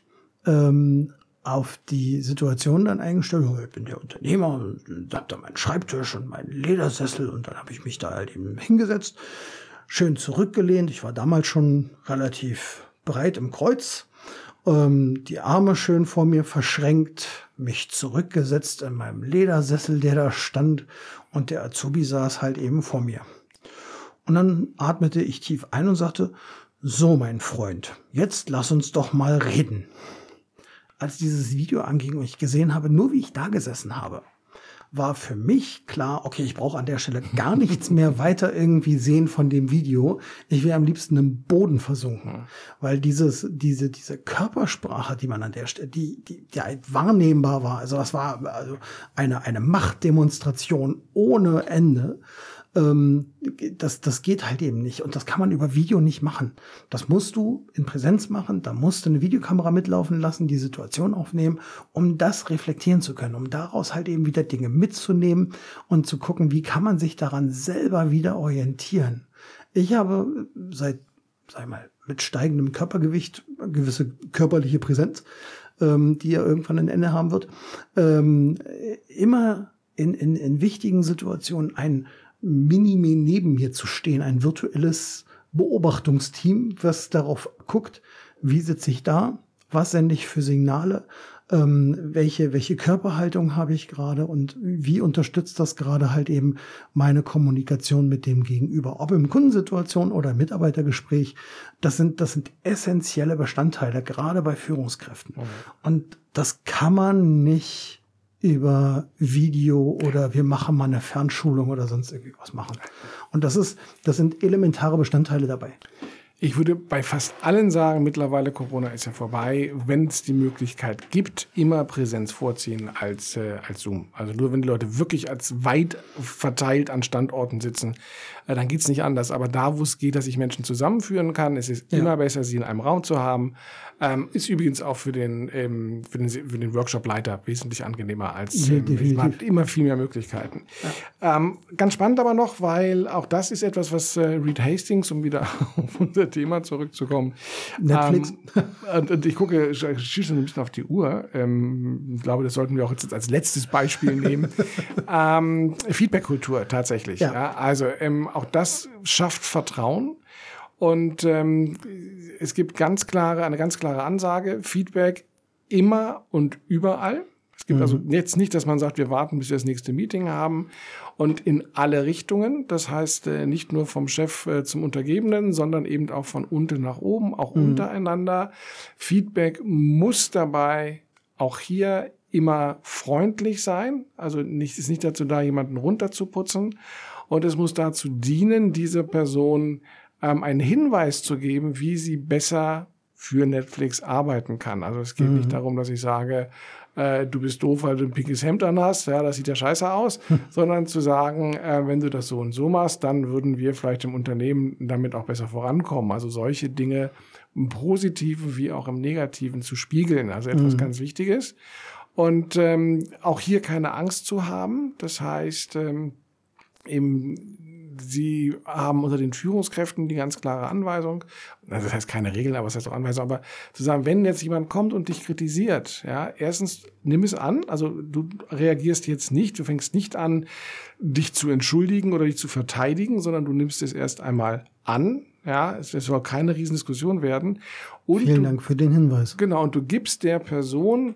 auf die Situation dann eingestellt, ich bin der Unternehmer und habe da meinen Schreibtisch und meinen Ledersessel und dann habe ich mich da halt eben hingesetzt, schön zurückgelehnt. Ich war damals schon relativ breit im Kreuz. Die Arme schön vor mir verschränkt, mich zurückgesetzt in meinem Ledersessel, der da stand, und der Azubi saß halt eben vor mir. Und dann atmete ich tief ein und sagte, so mein Freund, jetzt lass uns doch mal reden. Als dieses Video anging und ich gesehen habe, nur wie ich da gesessen habe, war für mich klar, okay, ich brauche an der Stelle gar nichts mehr weiter irgendwie sehen von dem Video. Ich wäre am liebsten im Boden versunken, weil diese Körpersprache, die man an der Stelle, die halt wahrnehmbar war, also das war also eine Machtdemonstration ohne Ende. Das geht halt eben nicht. Und das kann man über Video nicht machen. Das musst du in Präsenz machen. Da musst du eine Videokamera mitlaufen lassen, die Situation aufnehmen, um das reflektieren zu können, um daraus halt eben wieder Dinge mitzunehmen und zu gucken, wie kann man sich daran selber wieder orientieren. Ich habe mit steigendem Körpergewicht eine gewisse körperliche Präsenz, die ja irgendwann ein Ende haben wird, immer in wichtigen Situationen ein Minimi neben mir zu stehen, ein virtuelles Beobachtungsteam, was darauf guckt, wie sitze ich da, was sende ich für Signale, welche Körperhaltung habe ich gerade und wie unterstützt das gerade halt eben meine Kommunikation mit dem Gegenüber, ob im Kundensituation oder im Mitarbeitergespräch. Das sind essentielle Bestandteile, gerade bei Führungskräften. Und das kann man nicht über Video oder wir machen mal eine Fernschulung oder sonst irgendwie was machen. Und das sind elementare Bestandteile dabei. Ich würde bei fast allen sagen, mittlerweile Corona ist ja vorbei, wenn es die Möglichkeit gibt, immer Präsenz vorziehen als Zoom. Also nur wenn die Leute wirklich als weit verteilt an Standorten sitzen, dann geht's nicht anders. Aber da, wo es geht, dass ich Menschen zusammenführen kann, es ist immer besser, sie in einem Raum zu haben. Ist übrigens auch für den Workshop-Leiter wesentlich angenehmer als man hat immer viel mehr Möglichkeiten. Ja. Ganz spannend aber noch, weil auch das ist etwas, was Reed Hastings, um wieder auf unser Thema zurückzukommen. Netflix. Und ich schieße ein bisschen auf die Uhr. Ich glaube, das sollten wir auch jetzt als letztes Beispiel nehmen. Feedback-Kultur tatsächlich. Ja. Also auch das schafft Vertrauen. Und es gibt eine ganz klare Ansage, Feedback immer und überall. Es gibt also jetzt nicht, dass man sagt, wir warten, bis wir das nächste Meeting haben und in alle Richtungen. Das heißt, nicht nur vom Chef zum Untergebenen, sondern eben auch von unten nach oben, auch untereinander. Feedback muss dabei auch hier immer freundlich sein. Also ist nicht dazu da, jemanden runterzuputzen. Und es muss dazu dienen, dieser Person einen Hinweis zu geben, wie sie besser für Netflix arbeiten kann. Also es geht nicht darum, dass ich sage, du bist doof, weil du ein pinkes Hemd an hast, ja, das sieht ja scheiße aus, sondern zu sagen, wenn du das so und so machst, dann würden wir vielleicht im Unternehmen damit auch besser vorankommen. Also solche Dinge im Positiven wie auch im Negativen zu spiegeln, also etwas ganz Wichtiges. Und auch hier keine Angst zu haben, das heißt, Sie haben unter den Führungskräften die ganz klare Anweisung, das heißt keine Regeln, aber das heißt auch Anweisung, aber zu sagen, wenn jetzt jemand kommt und dich kritisiert, ja, erstens nimm es an, also du reagierst jetzt nicht, du fängst nicht an, dich zu entschuldigen oder dich zu verteidigen, sondern du nimmst es erst einmal an, ja, es soll keine Riesendiskussion werden. Und Vielen Dank für den Hinweis. Genau, und du gibst der Person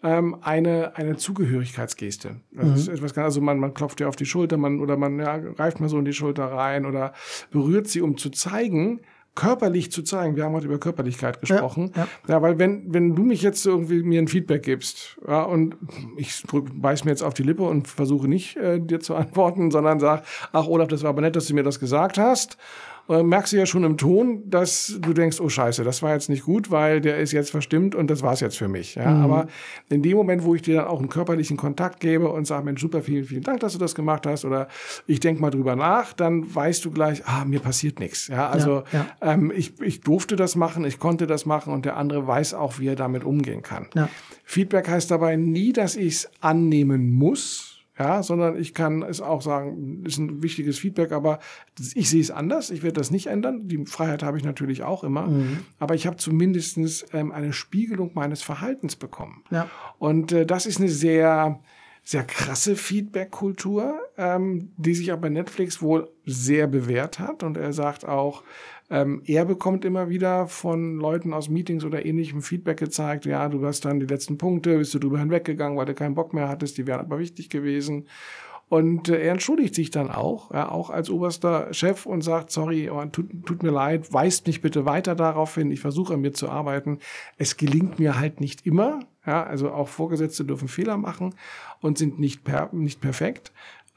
eine Zugehörigkeitsgeste. Das ist etwas, also man klopft ja auf die Schulter, man greift mal so in die Schulter rein oder berührt sie, um zu zeigen, körperlich zu zeigen. Wir haben heute über Körperlichkeit gesprochen. Ja, weil wenn du mich jetzt irgendwie mir ein Feedback gibst, ja, und ich beiß mir jetzt auf die Lippe und versuche nicht dir zu antworten, sondern sag, ach Olaf, das war aber nett, dass du mir das gesagt hast. Merkst du ja schon im Ton, dass du denkst, oh Scheiße, das war jetzt nicht gut, weil der ist jetzt verstimmt und das war's jetzt für mich. Ja? Aber in dem Moment, wo ich dir dann auch einen körperlichen Kontakt gebe und sage, Mensch, super, vielen, vielen Dank, dass du das gemacht hast, oder ich denk mal drüber nach, dann weißt du gleich, mir passiert nichts. Ja? Also ich durfte das machen, ich konnte das machen und der andere weiß auch, wie er damit umgehen kann. Ja. Feedback heißt dabei nie, dass ich es annehmen muss, ja, sondern ich kann es auch sagen, ist ein wichtiges Feedback, aber ich sehe es anders, ich werde das nicht ändern. Die Freiheit habe ich natürlich auch immer, aber ich habe zumindest eine Spiegelung meines Verhaltens bekommen. Ja. Und das ist eine sehr, sehr krasse Feedback-Kultur, die sich aber bei Netflix wohl sehr bewährt hat. Und er sagt auch, er bekommt immer wieder von Leuten aus Meetings oder ähnlichem Feedback gezeigt, ja, du hast dann die letzten Punkte, bist du drüber hinweggegangen, weil du keinen Bock mehr hattest, die wären aber wichtig gewesen. Und er entschuldigt sich dann auch, ja, auch als oberster Chef und sagt, sorry, tut mir leid, weist mich bitte weiter darauf hin, ich versuche an mir zu arbeiten. Es gelingt mir halt nicht immer, ja, also auch Vorgesetzte dürfen Fehler machen und sind nicht perfekt.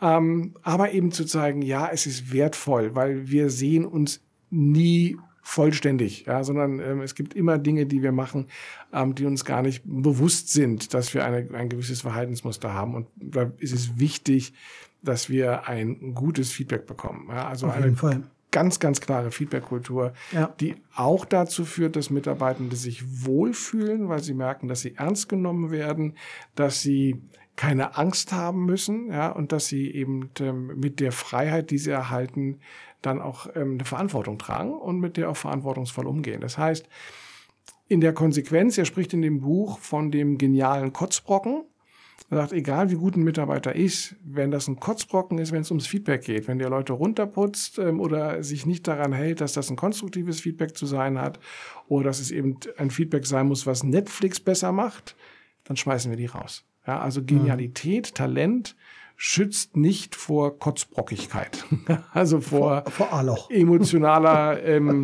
Aber eben zu zeigen, ja, es ist wertvoll, weil wir sehen uns nie vollständig, ja, sondern es gibt immer Dinge, die wir machen, die uns gar nicht bewusst sind, dass wir ein gewisses Verhaltensmuster haben. Und da ist es wichtig, dass wir ein gutes Feedback bekommen. Ja, also auf jeden Fall. Ganz, ganz klare Feedback-Kultur, die auch dazu führt, dass Mitarbeitende sich wohlfühlen, weil sie merken, dass sie ernst genommen werden, dass sie keine Angst haben müssen, ja, und dass sie eben mit der Freiheit, die sie erhalten, dann auch eine Verantwortung tragen und mit der auch verantwortungsvoll umgehen. Das heißt, in der Konsequenz, er spricht in dem Buch von dem genialen Kotzbrocken. Er sagt, egal wie gut ein Mitarbeiter ist, wenn das ein Kotzbrocken ist, wenn es ums Feedback geht, wenn der Leute runterputzt oder sich nicht daran hält, dass das ein konstruktives Feedback zu sein hat oder dass es eben ein Feedback sein muss, was Netflix besser macht, dann schmeißen wir die raus. Ja, also Genialität, Talent schützt nicht vor Kotzbrockigkeit, also vor emotionaler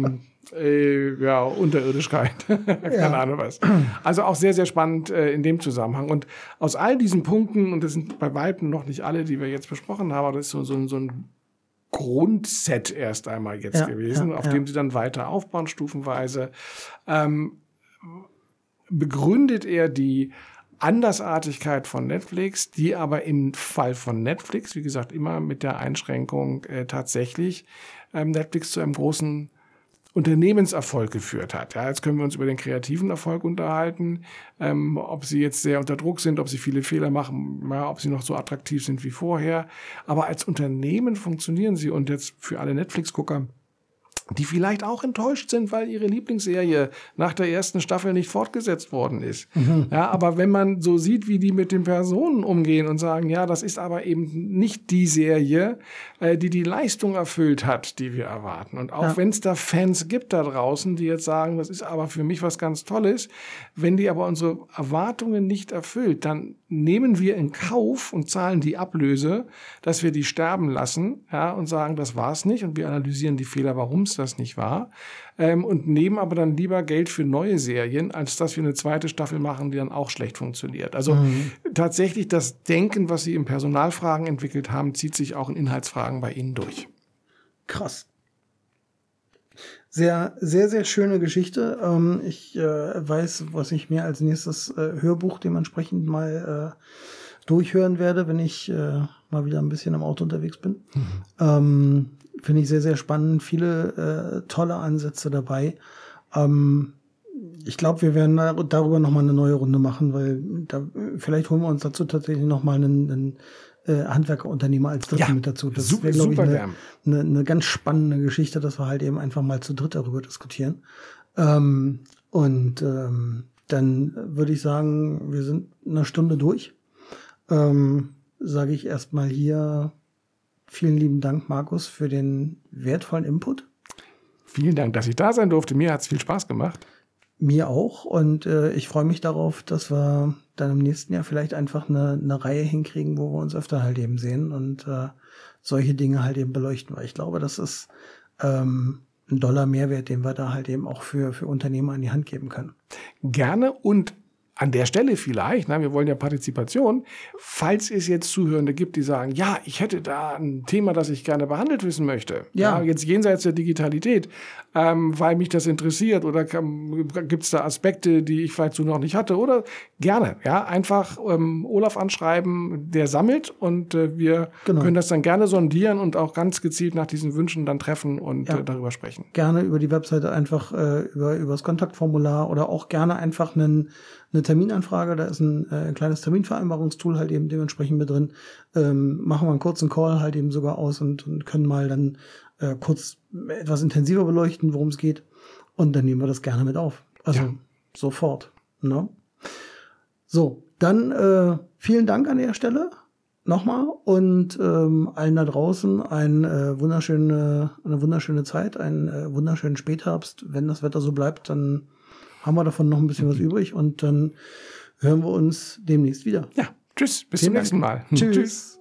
Unterirdischkeit, keine Ahnung was. Also auch sehr, sehr spannend in dem Zusammenhang. Und aus all diesen Punkten, und das sind bei weitem noch nicht alle, die wir jetzt besprochen haben, aber das ist so ein Grundset erst einmal jetzt gewesen, auf dem sie dann weiter aufbauen, stufenweise, begründet er die Andersartigkeit von Netflix, die aber im Fall von Netflix, wie gesagt, immer mit der Einschränkung tatsächlich Netflix zu einem großen Unternehmenserfolg geführt hat. Ja, jetzt können wir uns über den kreativen Erfolg unterhalten, ob sie jetzt sehr unter Druck sind, ob sie viele Fehler machen, ja, ob sie noch so attraktiv sind wie vorher. Aber als Unternehmen funktionieren sie, und jetzt für alle Netflix-Gucker, die vielleicht auch enttäuscht sind, weil ihre Lieblingsserie nach der ersten Staffel nicht fortgesetzt worden ist. Ja, aber wenn man so sieht, wie die mit den Personen umgehen und sagen, ja, das ist aber eben nicht die Serie, die Leistung erfüllt hat, die wir erwarten. Und auch wenn es da Fans gibt da draußen, die jetzt sagen, das ist aber für mich was ganz Tolles, wenn die aber unsere Erwartungen nicht erfüllt, dann nehmen wir in Kauf und zahlen die Ablöse, dass wir die sterben lassen, ja, und sagen, das war's nicht, und wir analysieren die Fehler, warum es das nicht war, und nehmen aber dann lieber Geld für neue Serien, als dass wir eine zweite Staffel machen, die dann auch schlecht funktioniert. Also tatsächlich das Denken, was Sie in Personalfragen entwickelt haben, zieht sich auch in Inhaltsfragen bei Ihnen durch. Krass. Sehr, sehr, sehr schöne Geschichte. Ich weiß, was ich mir als nächstes Hörbuch dementsprechend mal durchhören werde, wenn ich mal wieder ein bisschen im Auto unterwegs bin. Finde ich sehr, sehr spannend. Viele tolle Ansätze dabei. Ich glaube, wir werden darüber nochmal eine neue Runde machen, weil vielleicht holen wir uns dazu tatsächlich nochmal einen Handwerkerunternehmer als Dritten mit dazu. Das wäre, glaube ich, eine ganz spannende Geschichte, dass wir halt eben einfach mal zu dritt darüber diskutieren. Dann würde ich sagen, wir sind eine Stunde durch. Sage ich erstmal hier vielen lieben Dank, Markus, für den wertvollen Input. Vielen Dank, dass ich da sein durfte. Mir hat es viel Spaß gemacht. Mir auch. Und ich freue mich darauf, dass wir dann im nächsten Jahr vielleicht einfach eine Reihe hinkriegen, wo wir uns öfter halt eben sehen und solche Dinge halt eben beleuchten. Weil ich glaube, das ist ein doller Mehrwert, den wir da halt eben auch für Unternehmer an die Hand geben können. Gerne und an der Stelle vielleicht, wir wollen ja Partizipation, falls es jetzt Zuhörende gibt, die sagen, ja, ich hätte da ein Thema, das ich gerne behandelt wissen möchte. Ja, jetzt jenseits der Digitalität, weil mich das interessiert oder gibt es da Aspekte, die ich vielleicht so noch nicht hatte oder gerne, einfach Olaf anschreiben, der sammelt und wir können das dann gerne sondieren und auch ganz gezielt nach diesen Wünschen dann treffen und darüber sprechen. Gerne über die Webseite einfach über das Kontaktformular oder auch gerne einfach eine Terminanfrage, da ist ein kleines Terminvereinbarungstool halt eben dementsprechend mit drin. Machen wir einen kurzen Call halt eben sogar aus und können mal dann kurz etwas intensiver beleuchten, worum es geht. Und dann nehmen wir das gerne mit auf. Also sofort. Ne? So, dann vielen Dank an der Stelle nochmal und allen da draußen eine wunderschöne Zeit, einen wunderschönen Spätherbst. Wenn das Wetter so bleibt, dann haben wir davon noch ein bisschen was übrig und dann hören wir uns demnächst wieder. Ja, tschüss, bis zum nächsten Mal. Tschüss.